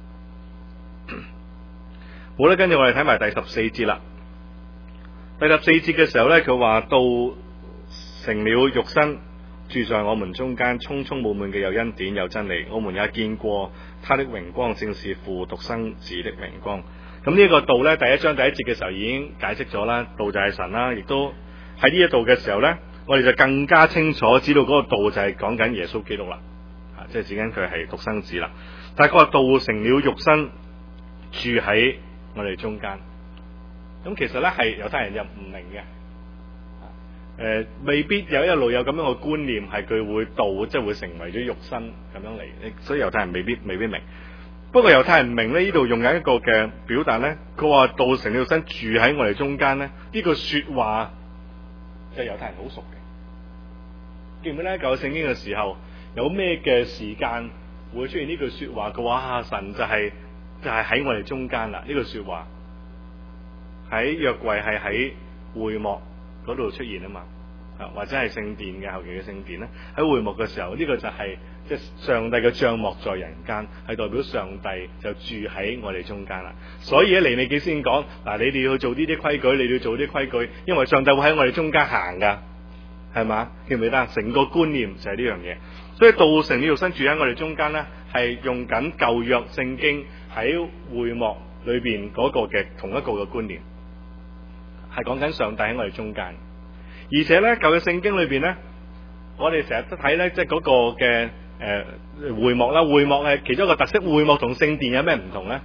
好啦，跟住我哋睇埋第14節啦。第14節嘅時候呢，佢話到成了肉身，住在我們中間，充充滿滿嘅有恩典有真理。我們也見過他的榮光，正是父獨生子的榮光。咁呢一個道呢，第一章第一節嘅時候已經解釋咗啦，道就係神啦，亦都喺呢一度嘅時候呢，我哋就更加清楚知道嗰個道就係講緊耶穌基督啦，即係指緊佢係獨生子啦。但係嗰個道成了肉身，住喺我哋中間。咁其實呢，係猶太人又唔明嘅，未必有一路有咁樣嘅觀念，係佢會道即係會成為咗肉身咁樣嚟，所以猶太人未必明。不過猶太人明呢度用緊一個嘅表達呢，佢話道成了肉身住喺我哋中間呢，呢個說話就猶太人好熟嘅。記唔記得舊聖經嘅時候有咩嘅時間會出現呢句說話？佢話神就係喺我哋中間啦。呢句說話喺約櫃係喺會幕嗰度出現啊嘛，或者係聖殿嘅後期嘅聖殿咧，喺會幕嘅時候，呢個就係即係上帝嘅帳幕在人間，係代表上帝就住喺我哋中間啦。所以喺利未記先講嗱，你哋要做呢啲規矩，你哋要做啲規矩，因為上帝會喺我哋中間行噶，係嘛？記唔記得？成個觀念就係呢樣嘢。所以道成了肉身住喺我哋中間咧，係用緊舊約聖經喺會幕裏邊嗰個嘅同一個嘅觀念，係講緊上帝喺我哋中間。而且咧，舊約聖經裏邊咧，我哋成日都睇咧，即係嗰個嘅會幕啦。會幕係其中一個特色。會幕同聖殿有咩唔同咧？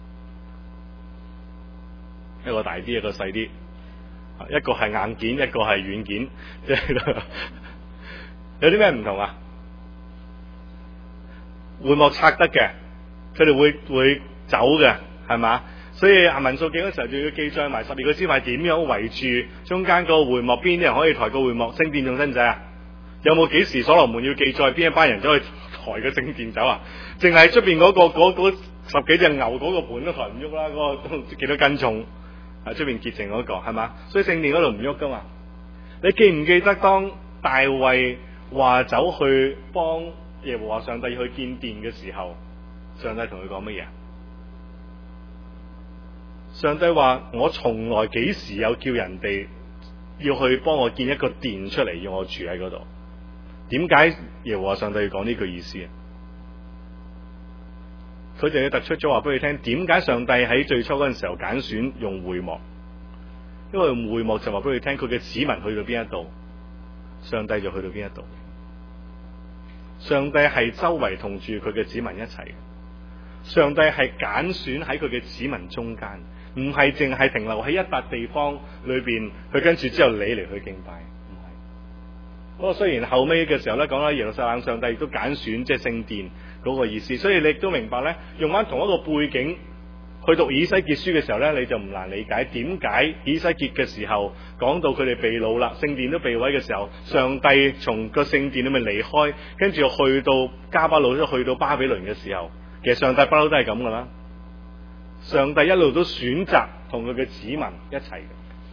一個大啲，一個細啲，一個係硬件，一個係軟件，即係有啲咩唔同啊？會幕拆得嘅，佢哋會走嘅，係嘛？所以民數記嗰時候就要記載埋12個支派點樣圍住中間個會幕，邊啲人可以抬個會幕？聖殿仲使唔使啊？有冇幾時所羅門要記載邊一班人走去抬個聖殿走啊？淨係出邊嗰10幾隻牛嗰個盤都抬唔喐啦，嗰個都幾多斤重啊？出邊潔淨嗰個係嘛？所以聖殿嗰度唔喐噶嘛。你記唔記得當大衛話走去幫耶和華上帝去建殿嘅時候，上帝同佢講乜嘢？上帝話：我從來幾時有叫人哋要去幫我建一個殿出嚟，要我住喺嗰度？點解耶和華上帝要講呢句意思啊？佢就要突出咗話俾你聽，點解上帝喺最初嗰陣時候揀選用會幕？因為用會幕就話俾你聽，佢嘅子民去到邊一度，上帝就去到邊一度。上帝係周圍同住佢嘅子民一齊嘅，上帝係揀選喺佢嘅子民中間。唔係淨係停留喺一笪地方裏邊，佢跟住之後你嚟去敬拜，唔係。不過雖然後尾嘅時候咧講啦，耶路撒冷上帝亦都揀選即係聖殿嗰個意思，所以你亦都明白咧，用翻同一個背景去讀以西結書嘅時候咧，你就唔難理解點解以西結嘅時候講到佢哋被擄啦，聖殿都被毀嘅時候，上帝從個聖殿裏面離開，跟住去到迦巴魯，去到巴比倫嘅時候，其實上帝不嬲都係咁噶啦。上帝一路都選擇同佢嘅子民一齊嘅，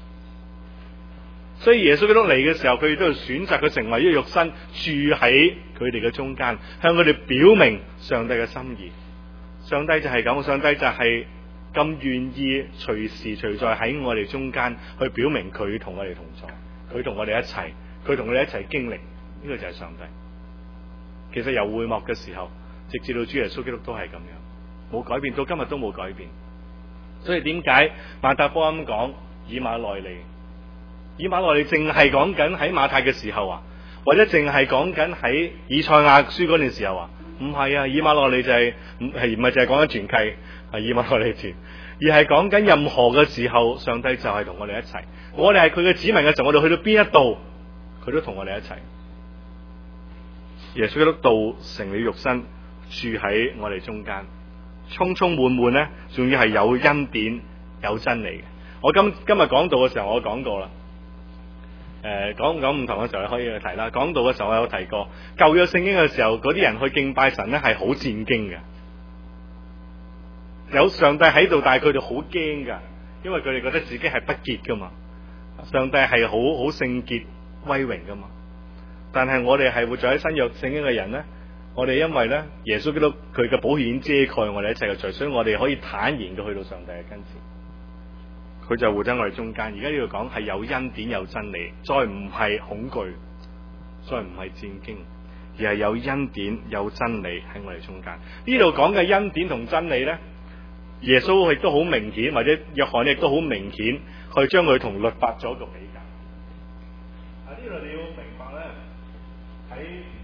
所以耶穌基督嚟嘅時候，佢亦都要選擇佢成為一個肉身，住喺佢哋嘅中間，向佢哋表明上帝嘅心意。上帝就係咁，上帝就係咁願意隨時隨在喺我哋中間，去表明佢同我哋同在，佢同我哋一齊，佢同我哋一齊經歷。呢個就係上帝。其實由會幕嘅時候，直至到主耶穌基督都係咁樣，冇改變，到今日都冇改變。所以點解馬太福音講以馬內利？以馬內利淨係講緊喺馬太嘅時候啊，或者淨係講緊喺以賽亞書嗰段時候啊？唔係啊，以馬內利就係唔係淨係講緊團契，係以馬內利團，而係講緊任何嘅時候，上帝就係同我哋一齊。我哋係佢嘅子民嘅時候，我哋去到邊一度，佢都同我哋一齊。耶穌基督道成了肉身，住喺我哋中間。充充滿滿咧，仲要係有恩典、有真理嘅。我今日講道嘅時候，我講過啦。講唔同嘅時候，你可以去提啦。講道嘅時候，我有提過舊約聖經嘅時候，嗰啲人去敬拜神咧係好戰兢嘅，有上帝喺度，但係佢哋好驚噶， 因為佢哋覺得自己係不潔噶嘛。上帝係好聖潔威榮噶嘛。但係我哋係活在喺新約聖經嘅人咧，我哋因為咧耶穌基督佢嘅寶血已經遮蓋我哋一切嘅罪，所以我哋可以坦然嘅去到上帝嘅跟前。佢就活喺我哋中間。而家呢度講係有恩典有真理，再唔係恐懼，再唔係戰驚，而係有恩典有真理喺我哋中間。呢度講嘅恩典同真理咧，耶穌亦都好明顯，或者約翰亦都好明顯去將佢同律法做一個比較。呢度你要明白咧，喺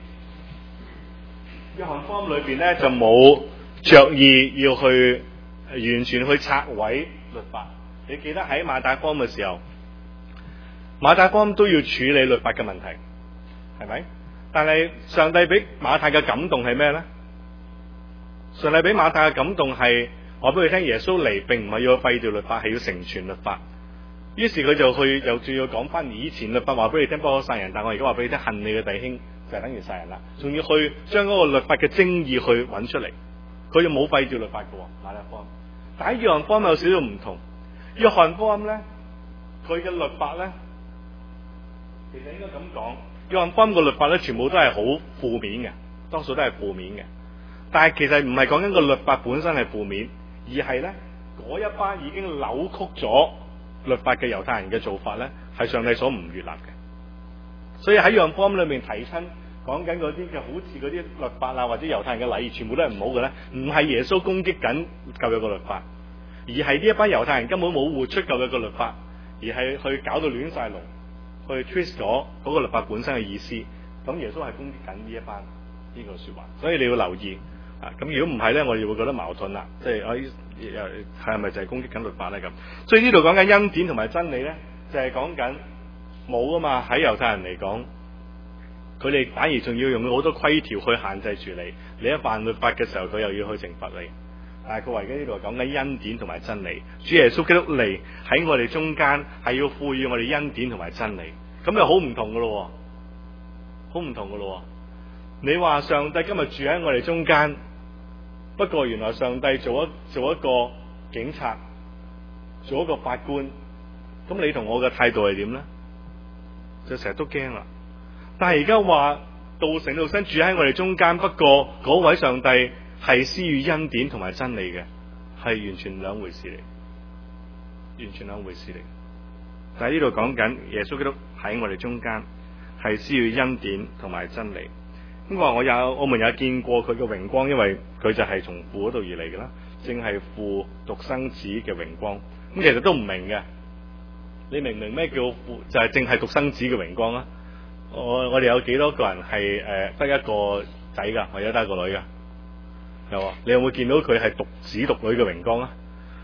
約翰福音裏邊咧就冇着意要去完全去拆毀律法。你記得喺馬太福音嘅時候，馬太福音都要處理律法嘅問題，係咪？但係上帝俾馬太嘅感動係咩咧？上帝俾馬太嘅感動係話俾佢聽，耶穌嚟並唔係要廢掉律法，係要成全律法。於是佢就去又仲要講翻以前律法話俾你聽，不可殺人，但我而家話俾你聽，恨你嘅弟兄就係等於殺人啦。仲要去將嗰個律法嘅精義去揾出嚟，佢就冇廢掉律法嘅喎，馬太福音。但喺約翰福音有少少唔同。約翰福音咧，佢嘅律法咧，其實應該咁講，約翰福音嘅律法咧，全部都係好負面嘅，多數都係負面嘅。但係其實唔係講緊個律法本身係負面，而係咧嗰一班已經扭曲咗律法嘅猶太人嘅做法咧，係上帝所唔悅納嘅。所以喺約翰福音裏面提親講緊嗰啲嘅好似嗰啲律法啊，或者猶太人嘅禮儀，全部都係唔好嘅咧，唔係耶穌攻擊緊舊約嘅律法。而係呢一班猶太人根本冇活出舊約嘅律法，而係去搞到亂晒龍，去 twist 咗嗰個律法本身嘅意思。咁耶穌係攻擊緊呢一班呢個說話，所以你要留意啊。咁如果唔係咧，我哋會覺得矛盾啦，即係係咪就係攻擊緊律法咧咁？所以呢度講緊恩典同埋真理咧，就係講緊冇啊嘛。喺猶太人嚟講，佢哋反而仲要用好多規條去限制住你。你一犯律法嘅時候，佢又要去懲罰你。但係佢話而家呢度講緊恩典同埋真理，主耶穌基督嚟喺我哋中間，係要賦予我哋恩典同埋真理，咁就好唔同噶咯，好唔同噶咯。你話上帝今日住喺我哋中間，不過原來上帝做一個警察，做一個法官，咁你同我嘅態度係點咧？就成日都驚啦。但係而家話道成肉身住喺我哋中間，不過嗰位上帝係施予恩典同埋真理嘅，係完全兩回事嚟，完全兩回事嚟。但係呢度講緊耶穌基督喺我哋中間，係施予恩典同埋真理。咁話我們也見過佢嘅榮光，因為佢就係從父嗰度而嚟嘅啦，正係父獨生子嘅榮光。咁其實都唔明嘅，你明唔明咩叫父？就係正係獨生子嘅榮光啊！我哋有幾多個人係得一個仔噶，或者得一個女噶？有啊，你有冇見到佢係獨子獨女嘅榮光啊？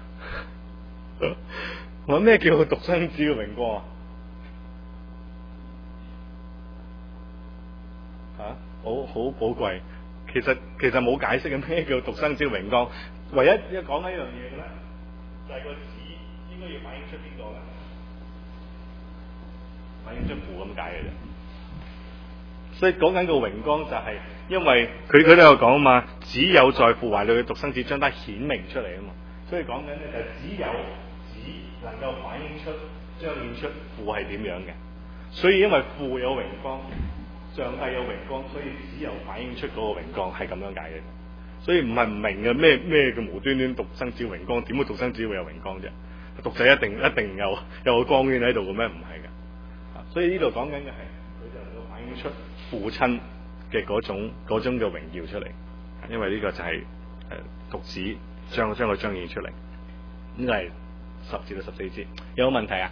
我咩叫獨生子嘅榮光啊？好寶貴。其實冇解釋嘅咩叫獨生子嘅榮光。唯一講緊一樣嘢嘅咧，就係個子應該要反映出邊個咧？反映出父咁解嘅啫。所以講緊個榮光就係因為佢都有講啊嘛，只有在父懷裏嘅獨生子將他顯明出嚟啊嘛。所以講緊咧就係只有子能夠反映出彰顯出父係點樣嘅。所以因為父有榮光，上帝有榮光，所以只有反映出嗰個榮光係咁樣解嘅。所以唔係唔明嘅咩嘅無端端獨生子榮光，點會獨生子會有榮光啫？獨仔一定有個光圈喺度嘅咩？唔係嘅。所以呢度講緊嘅係佢就能夠反映出父親嘅嗰種嘅榮耀出嚟，因為呢個就係獨子將佢彰顯出嚟。呢個係10至到14節，有冇問題啊？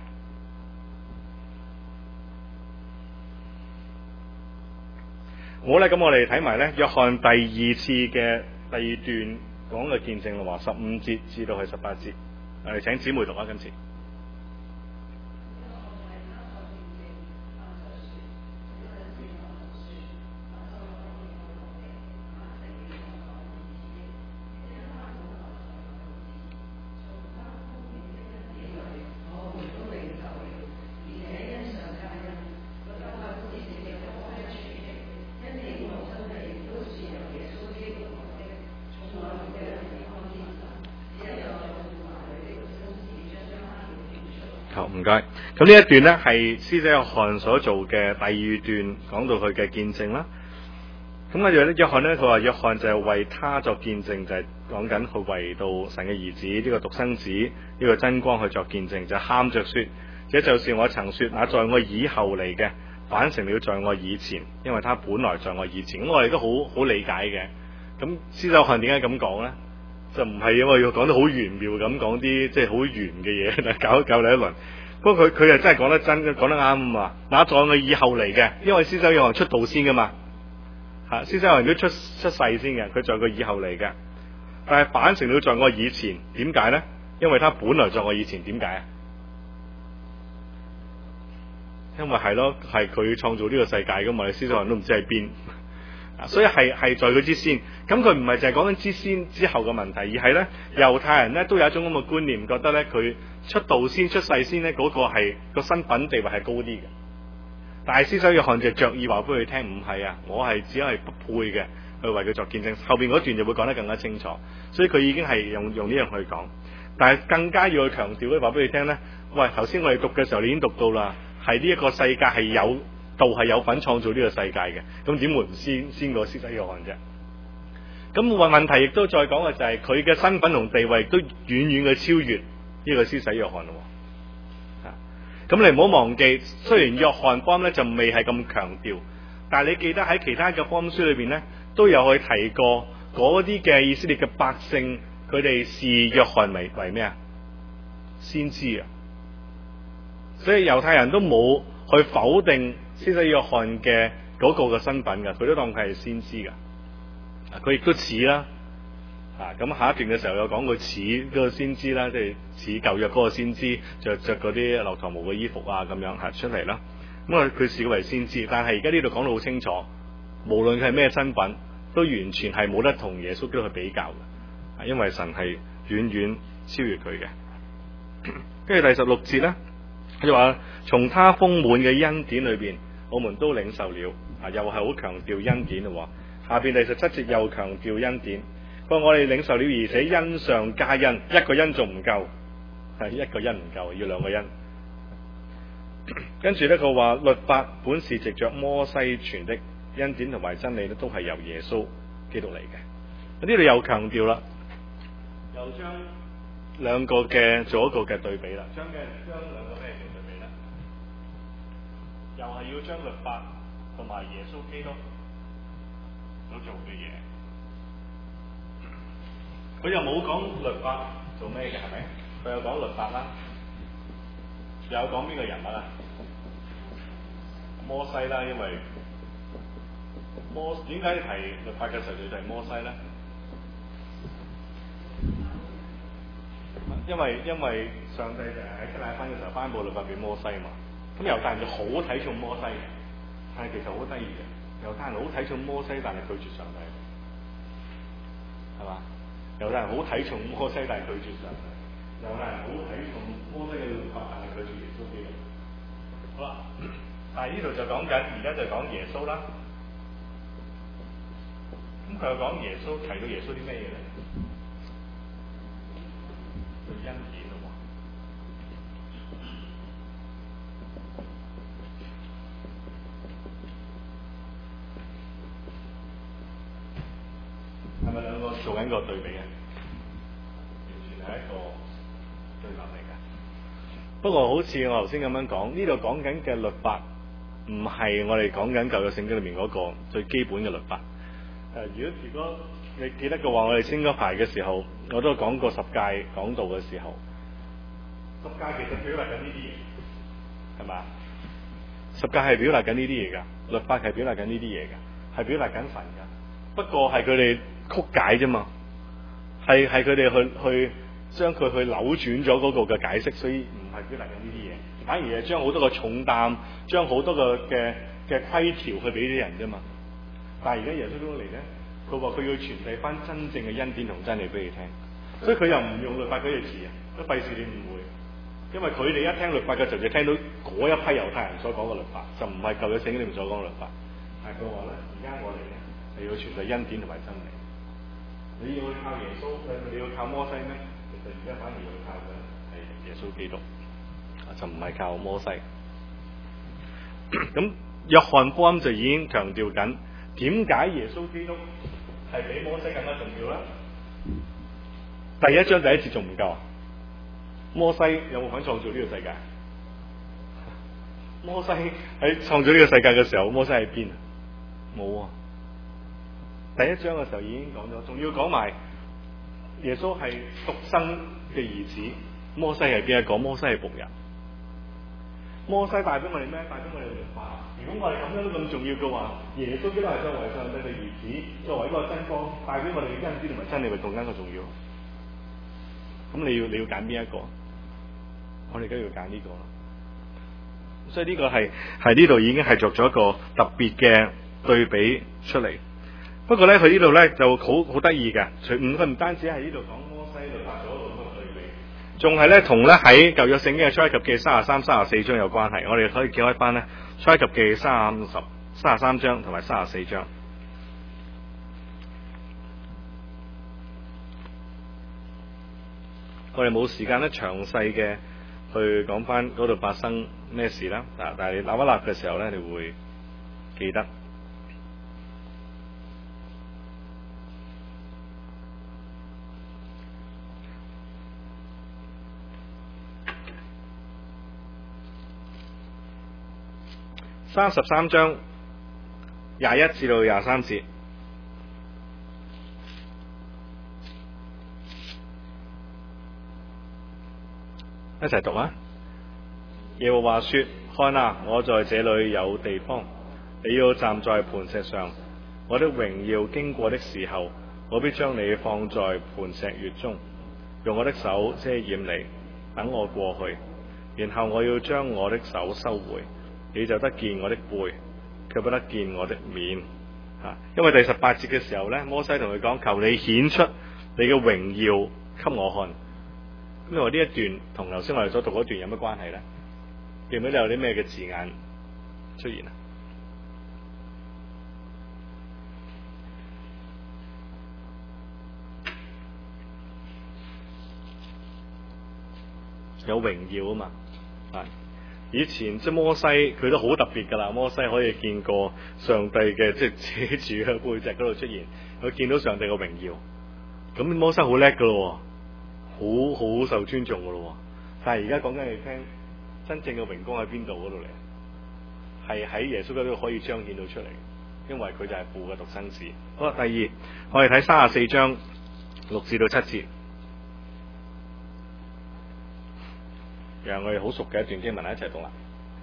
好咧，咁我哋睇埋咧約翰第二次嘅第二段講嘅見證啦，話15節至到係18節，我哋請姊妹讀啊，今次。 好，唔該。咁呢一段呢，係施洗約翰所做嘅第二段，講到佢嘅見證啦。咁跟住咧，約翰呢，佢話約翰就係為他作見證，就係講緊佢為到神嘅兒子呢個獨生子呢個真光去作見證，就喊着說：這就是我曾說那在我以後嚟嘅，反成了在我以前，因為他本來在我以前。咁我哋都好理解嘅。咁施洗約翰點解咁講呢？就唔係因為要講得好玄妙咁講啲即係好玄嘅嘢，搞你一輪。不過佢又真係講得真，講得啱啊嘛。那在我以後嚟嘅，因為施洗約翰出道先噶嘛。施洗約翰都出世先嘅，佢在佢以後嚟嘅。但係反成了在我以前，點解呢？因為他本來在我以前，點解啊？因為係咯，係佢創造呢個世界噶嘛，施洗約翰都唔知喺邊。所以係在佢之先。咁佢唔係淨係講緊之先之後嘅問題，而係呢猶太人呢都有一種咁嘅觀念，覺得呢佢出道先出世先呢嗰個係個身份地位係高啲嘅。但係施洗約翰就着意話俾佢聽，唔係啊，我係只係不配嘅，去為佢作見證。後邊嗰段就會講得更加清楚，所以佢已經係用呢樣去講。但係更加要去強調咧，話俾佢聽呢：喂，頭先我哋讀嘅時候，你已經讀到啦，係呢一個世界係有道係有份創造呢個世界嘅，咁點會唔先過施洗約翰啫？咁問題亦都再講嘅就係佢嘅身份同地位都遠遠嘅超越呢個施洗約翰咯。咁你唔好忘記，雖然約翰福音咧就未係咁強調，但係你記得喺其他嘅福音書裏邊咧，都有去提過嗰啲嘅以色列嘅百姓，佢哋視約翰為咩啊？先知啊！所以猶太人都冇去否定施洗約翰嘅嗰個嘅身份噶，佢都當佢係先知噶。佢亦都似啦。咁下一段嘅時候有講佢似嗰個先知啦，即係似舊約嗰個先知，着嗰啲駱駝毛嘅衣服啊咁樣出嚟啦。咁啊佢視佢為先知，但係而家呢度講到好清楚，無論佢係咩身份，都完全係冇得同耶穌基督去比較嘅，因為神係遠遠超越佢嘅。跟住第16節咧，佢就話從他豐滿嘅恩典裏邊，我們都領受了，又係好強調恩典咯。下邊第17節又強調恩典。佢話我哋領受了，而且恩上加恩，一個恩仲唔夠，係一個恩唔夠，要兩個恩。跟住咧，佢話律法本是藉着摩西傳的，恩典同埋真理咧都係由耶穌基督嚟嘅。呢度又強調啦，又將兩個嘅做一個嘅對比啦，將兩個咩做對比咧？又係要將律法同埋耶穌基督所做嘅嘢。佢又冇講律法做咩嘅，係咪？佢有講律法啦，又有講邊個人物啊？摩西啦，因為點解提律法嘅時候就係摩西咧？因為上帝就係喺西乃山嘅時候頒布律法俾摩西嘛。咁猶太人就好睇重摩西嘅，但係其實好得意嘅，猶太人好睇重摩西，但係拒絕上帝，係嘛？猶太人好睇重摩西，但係拒絕上帝；猶太人好睇重摩西嘅律法，但係拒絕耶穌基督。好啦，但係呢度就講緊，而家就講耶穌啦。咁佢又講耶穌，提到耶穌啲咩嘢咧？佢恩典咯喎。係咪兩個做緊個對比啊？完全係一個對立嚟嘅。不過好似我頭先咁樣講，呢度講緊嘅律法唔係我哋講緊舊約聖經裏面嗰個最基本嘅律法。如果你記得嘅話，我哋升嗰排嘅時候，我都講過十誡講道嘅時候，十誡其實表達緊呢啲嘢，係嘛？十誡係表達緊呢啲嘢㗎，律法係表達緊呢啲嘢㗎，係表達緊神㗎。不過係佢哋曲解啫嘛，係佢哋去將佢去扭轉咗嗰個嘅解釋，所以唔係表達緊呢啲嘢，反而係將好多個重擔，將好多個嘅規條去俾啲人啫嘛。但係而家耶穌基督嚟咧，佢話佢要傳遞翻真正嘅恩典同真理俾你聽，所以佢又唔用律法嗰隻字啊，都費事你誤會。因為佢哋一聽律法嘅時候，就聽到嗰一批猶太人所講嘅律法，就唔係舊約聖經裏面所講嘅律法。但係佢話咧，而家我哋咧係要傳遞恩典同埋真理。你要去靠耶穌，你要靠摩西咩？其實而家反而要靠嘅係耶穌基督。 就唔係靠摩西。咁約翰福音就已經強調緊，點解耶穌基督係比摩西更加重要咧？第一章第一節仲唔夠啊？摩西有冇份創造呢個世界？摩西喺創造呢個世界嘅時候，摩西喺邊啊？冇啊！第一章嘅時候已經講咗，仲要講埋耶穌係獨生嘅兒子。摩西係邊一個？摩西係僕人。摩西帶俾我哋咩？帶俾我哋律法。如果我哋咁樣都咁重要嘅話，耶穌基督係作為上帝嘅兒子，作為一個真光，帶俾我哋嘅恩典同埋真理，咪更加個重要。咁你要揀邊一個？我哋梗係要揀呢個啦。所以呢個係呢度已經係作咗一個特別嘅對比出嚟。不過咧，佢呢度咧就好得意嘅，佢唔單止係呢度講摩西律法嗰度咁嘅對比，仲係咧同咧喺舊約聖經嘅出埃及記33、34章有關係。我哋可以揭開翻咧出埃及記33章同埋34章。我哋冇時間咧詳細嘅去講翻嗰度發生咩事啦，但係你立一立嘅時候咧，你會記得。33章21至到23節，一齊讀啊！耶和華說：看啊，我在這裏有地方，你要站在磐石上。我的榮耀經過的時候，我必將你放在磐石穴中，用我的手遮掩你，等我過去。然後我要將我的手收回，你就得見我的背，卻不得見我的面。因為第18節嘅時候呢，摩西同佢講：求你顯出你嘅榮耀給我看。咁你話呢一段同頭先我哋所讀嗰段有乜關係呢？記唔記得有啲咩嘅字眼出現啊？有榮耀啊嘛，以前即係摩西佢都好特別噶啦，摩西可以見過上帝嘅，即係遮住喺背脊嗰度出現，佢見到上帝嘅榮耀。咁摩西好叻噶咯，好受尊重噶咯。但係而家講緊你聽，真正嘅榮光喺邊度嗰度嚟？係喺耶穌嗰度可以彰顯到出嚟，因為佢就係父嘅獨生子。好啦，第二我哋睇34章6至到7節，讓我哋好熟嘅一段經文一齊讀啦。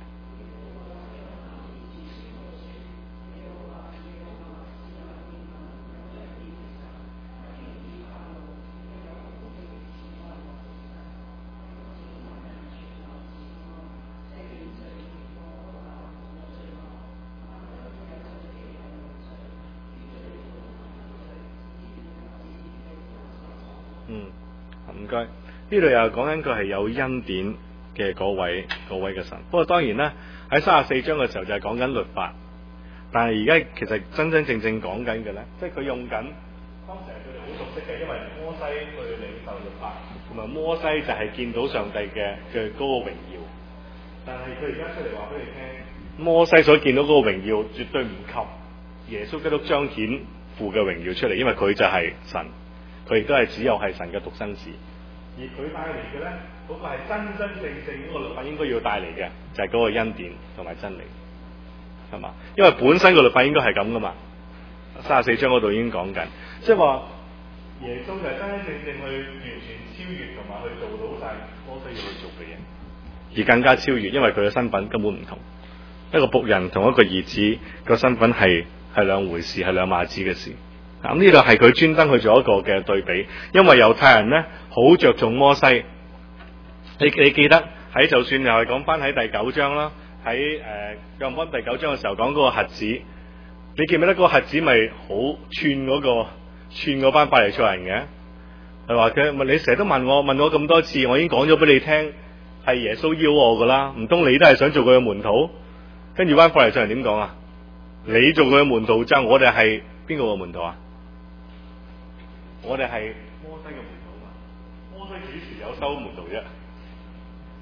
唔該，呢度又講緊佢係有恩典嘅嗰位嘅神。不過當然啦，喺34章嘅時候就係講緊律法，但係而家其實真真正正講緊嘅咧，即係佢用緊當時佢哋好熟悉嘅，因為摩西去領受律法，同埋摩西就係見到上帝嘅嗰個榮耀。但係佢而家出嚟話俾你聽，摩西所見到嗰個榮耀絕對唔及耶穌基督彰顯父嘅榮耀出嚟，因為佢就係神。佢亦都係只有係神嘅獨生子，而佢帶嚟嘅咧，嗰個係真真正正嗰個律法應該要帶嚟嘅，就係嗰個恩典同埋真理，係嘛？因為本身個律法應該係咁噶嘛。34章嗰度已經講緊，即係話耶穌就係真真正正去完全超越同埋去做到晒摩西要去做嘅嘢，而更加超越，因為佢嘅身份根本唔同，一個僕人同一個兒子個身份係兩回事，係兩碼子嘅事。咁呢度係佢專登去做一個嘅對比，因為猶太人咧好着重摩西。你記得喺就算又係講翻喺第9章啦，喺約翰第9章嘅時候講嗰個瞎子，你記唔記得嗰個瞎子咪好串嗰班法利賽人嘅？係話佢你成日都問我咁多次，我已經講咗俾你聽係耶穌邀我噶啦，唔通你都係想做佢嘅門徒？跟住班法利賽人點講啊？你做佢嘅門徒就我哋係邊個嘅門徒啊？我哋係摩西嘅門徒嘛？摩西幾時有收門徒啫？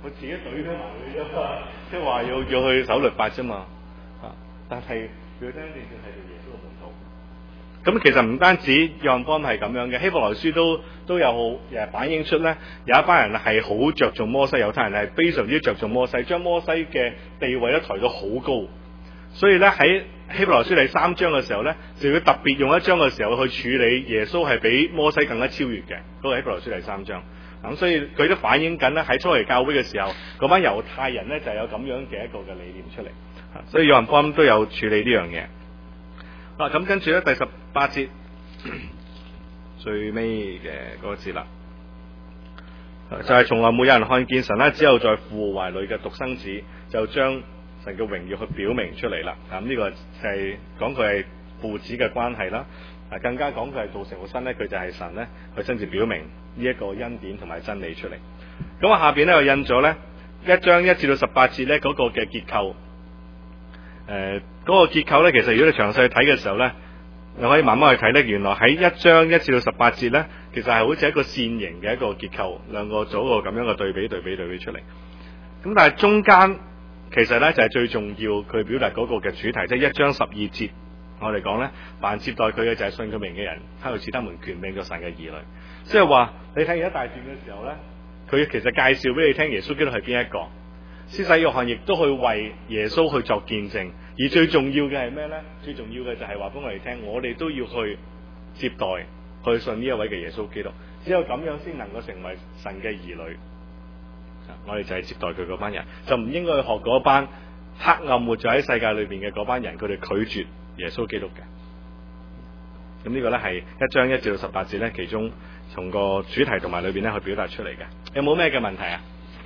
佢自己懟咗埋佢啫嘛，即係話要去守律法啫嘛。但係佢真正係做耶穌嘅門徒。咁其實唔單止約翰福音係咁樣嘅，希伯來書都有反映出咧，有一班人係好着重摩西，猶太人係非常之着重摩西，將摩西嘅地位咧抬到好高。所以咧喺希伯來書第3章嘅時候咧，就要特別用一章嘅時候去處理耶穌係比摩西更加超越嘅，嗰個希伯來書第3章。咁所以佢都反映緊咧喺初期教會嘅時候，嗰班猶太人咧就有咁樣嘅一個嘅理念出嚟。所以約翰福音都有處理呢樣嘢。咁跟住咧第18節最尾嘅嗰個節啦，就係從來沒有人看見神啦，只有在父懷裏嘅獨生子就將神嘅榮耀去表明出嚟啦。咁呢個就係講佢係父子嘅關係啦。更加講佢係道成肉身咧，佢就係神咧，佢親自表明呢一個恩典同埋真理出嚟。咁下邊咧又印咗咧1章1至到18節咧嗰個嘅結構。嗰個結構咧，其實如果你詳細去睇嘅時候咧，你可以慢慢去睇咧。原來喺1章1至到18節咧，其實係好似一個線形嘅一個結構，兩個組個咁樣嘅對比出嚟。咁但係中間其實咧就係最重要，佢表達嗰個嘅主題，即係1章12節，我哋講咧，凡接待佢嘅就係信佢名嘅人，他就賜他們權柄作神嘅兒女。即係話你睇完一大段嘅時候咧，佢其實介紹俾你聽耶穌基督係邊一個。施洗約翰亦都去為耶穌去作見證，而最重要嘅係咩呢？最重要嘅就係話俾我哋聽，我哋都要去接待、去信呢一位嘅耶穌基督，只有咁樣先能夠成為神嘅兒女。我哋就係接待佢嗰班人，就唔應該去學嗰班黑暗活在喺世界裏邊嘅嗰班人，佢哋拒絕耶穌基督嘅。咁呢個呢係1章1至到18節呢，其中從個主題同埋裏邊呢去表達出嚟嘅。有冇咩嘅問題啊？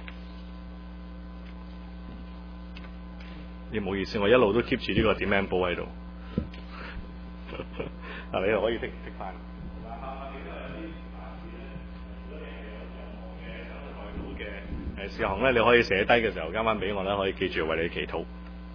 唔好意思，我一路都 keep 住呢個點名簿喺度。你又可以剔翻。嘅事項咧，你可以寫低嘅時候交翻俾我啦，可以記住為你祈禱。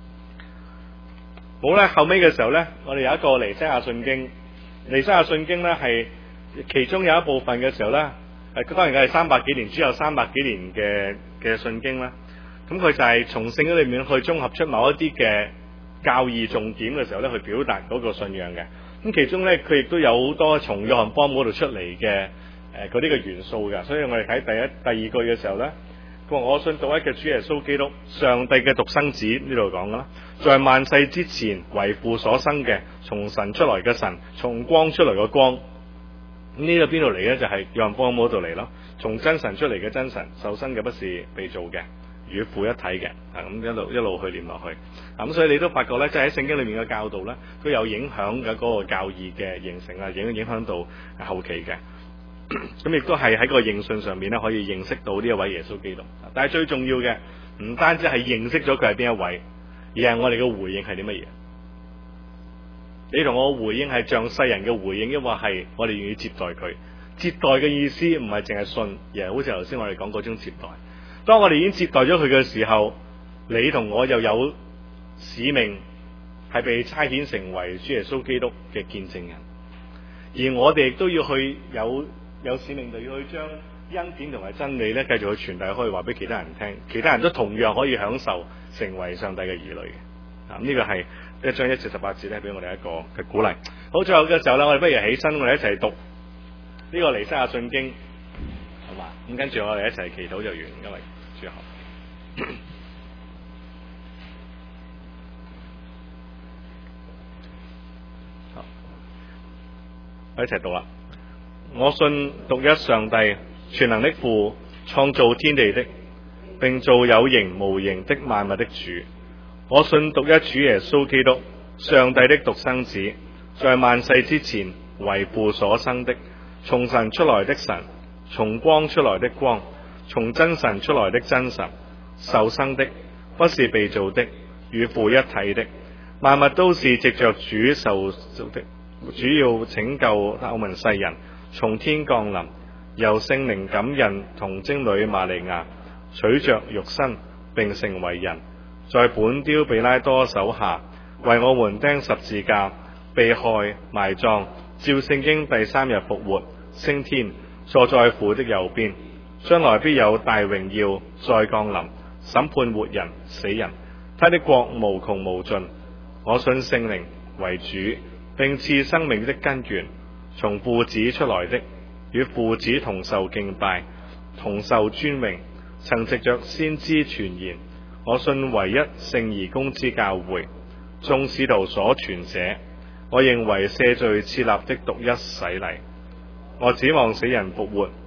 好咧，後尾嘅時候咧，我哋有一個尼西亞信經。尼西亞信經咧係其中有一部分嘅時候咧，當然係300幾年之後300幾年嘅信經啦。咁佢就係從聖經裏面去綜合出某一啲嘅教義重點嘅時候咧，去表達嗰個信仰嘅。咁其中咧，佢亦都有好多從約翰福音嗰度出嚟嘅嗰啲嘅元素嘅。所以我哋睇第二句嘅時候咧，佢話我信獨一嘅主耶穌基督，上帝嘅獨生子，呢度講啦，在萬世之前為父所生嘅，從神出來嘅神，從光出來嘅光。咁呢個邊度嚟咧？就係約翰福音嗰度嚟咯。從真神出嚟嘅真神，受生嘅不是被造嘅，與父一體嘅。咁一路去念落去。咁所以你都發覺咧，即係喺聖經裏面嘅教導咧，都有影響嘅嗰個教義嘅形成啊，影響到後期嘅。咁亦都係喺個認信上面咧，可以認識到呢一位耶穌基督。但係最重要嘅，唔單止係認識咗佢係邊一位，而係我哋嘅回應係啲乜嘢？你同我回應係像世人嘅回應，抑或係我哋願意接待佢？接待嘅意思唔係淨係信，而係好似頭先我哋講嗰種接待。當我哋已經接待咗佢嘅時候，你同我又有使命，係被差遣成為主耶穌基督嘅見證人。而我哋亦都要去有使命，就要去將恩典同埋真理咧，繼續去傳遞，可以話俾其他人聽，其他人都同樣可以享受成為上帝嘅兒女嘅。呢個係1章1至18節咧，俾我哋一個嘅鼓勵。好，最後嘅時候咧，我哋不如起身，我哋一齊讀呢個尼西亞信經，好嘛？咁跟住我哋一齊祈禱就完，因為最後好，我一齊讀啦。我信獨一上帝，全能的父，創造天地的，並造有形無形的萬物的主。我信獨一主耶穌基督，上帝的獨生子，在萬世之前為父所生的，從神出來的神，從光出來的光，從真神出來的真神，受生的，不是被造的，與父一體的。萬物都是藉着主受造的，主要拯救我們世人，從天降臨，由聖靈感孕，同貞女瑪利亞取着肉身，並成為人，在本丟彼拉多手下為我們釘十字架，被害埋葬，照聖經第3日復活，升天，坐在父的右邊， 將來必有大榮耀再降臨，審判活人死人，他的國無窮無盡。我信聖靈為主，並賜生命的根源，從父子出來的，與父子同受敬拜，同受尊榮，曾藉着先知傳言。我信唯一聖而公之教會，眾使徒所傳者，我認為赦罪設立的獨一洗禮。我指望死人復活，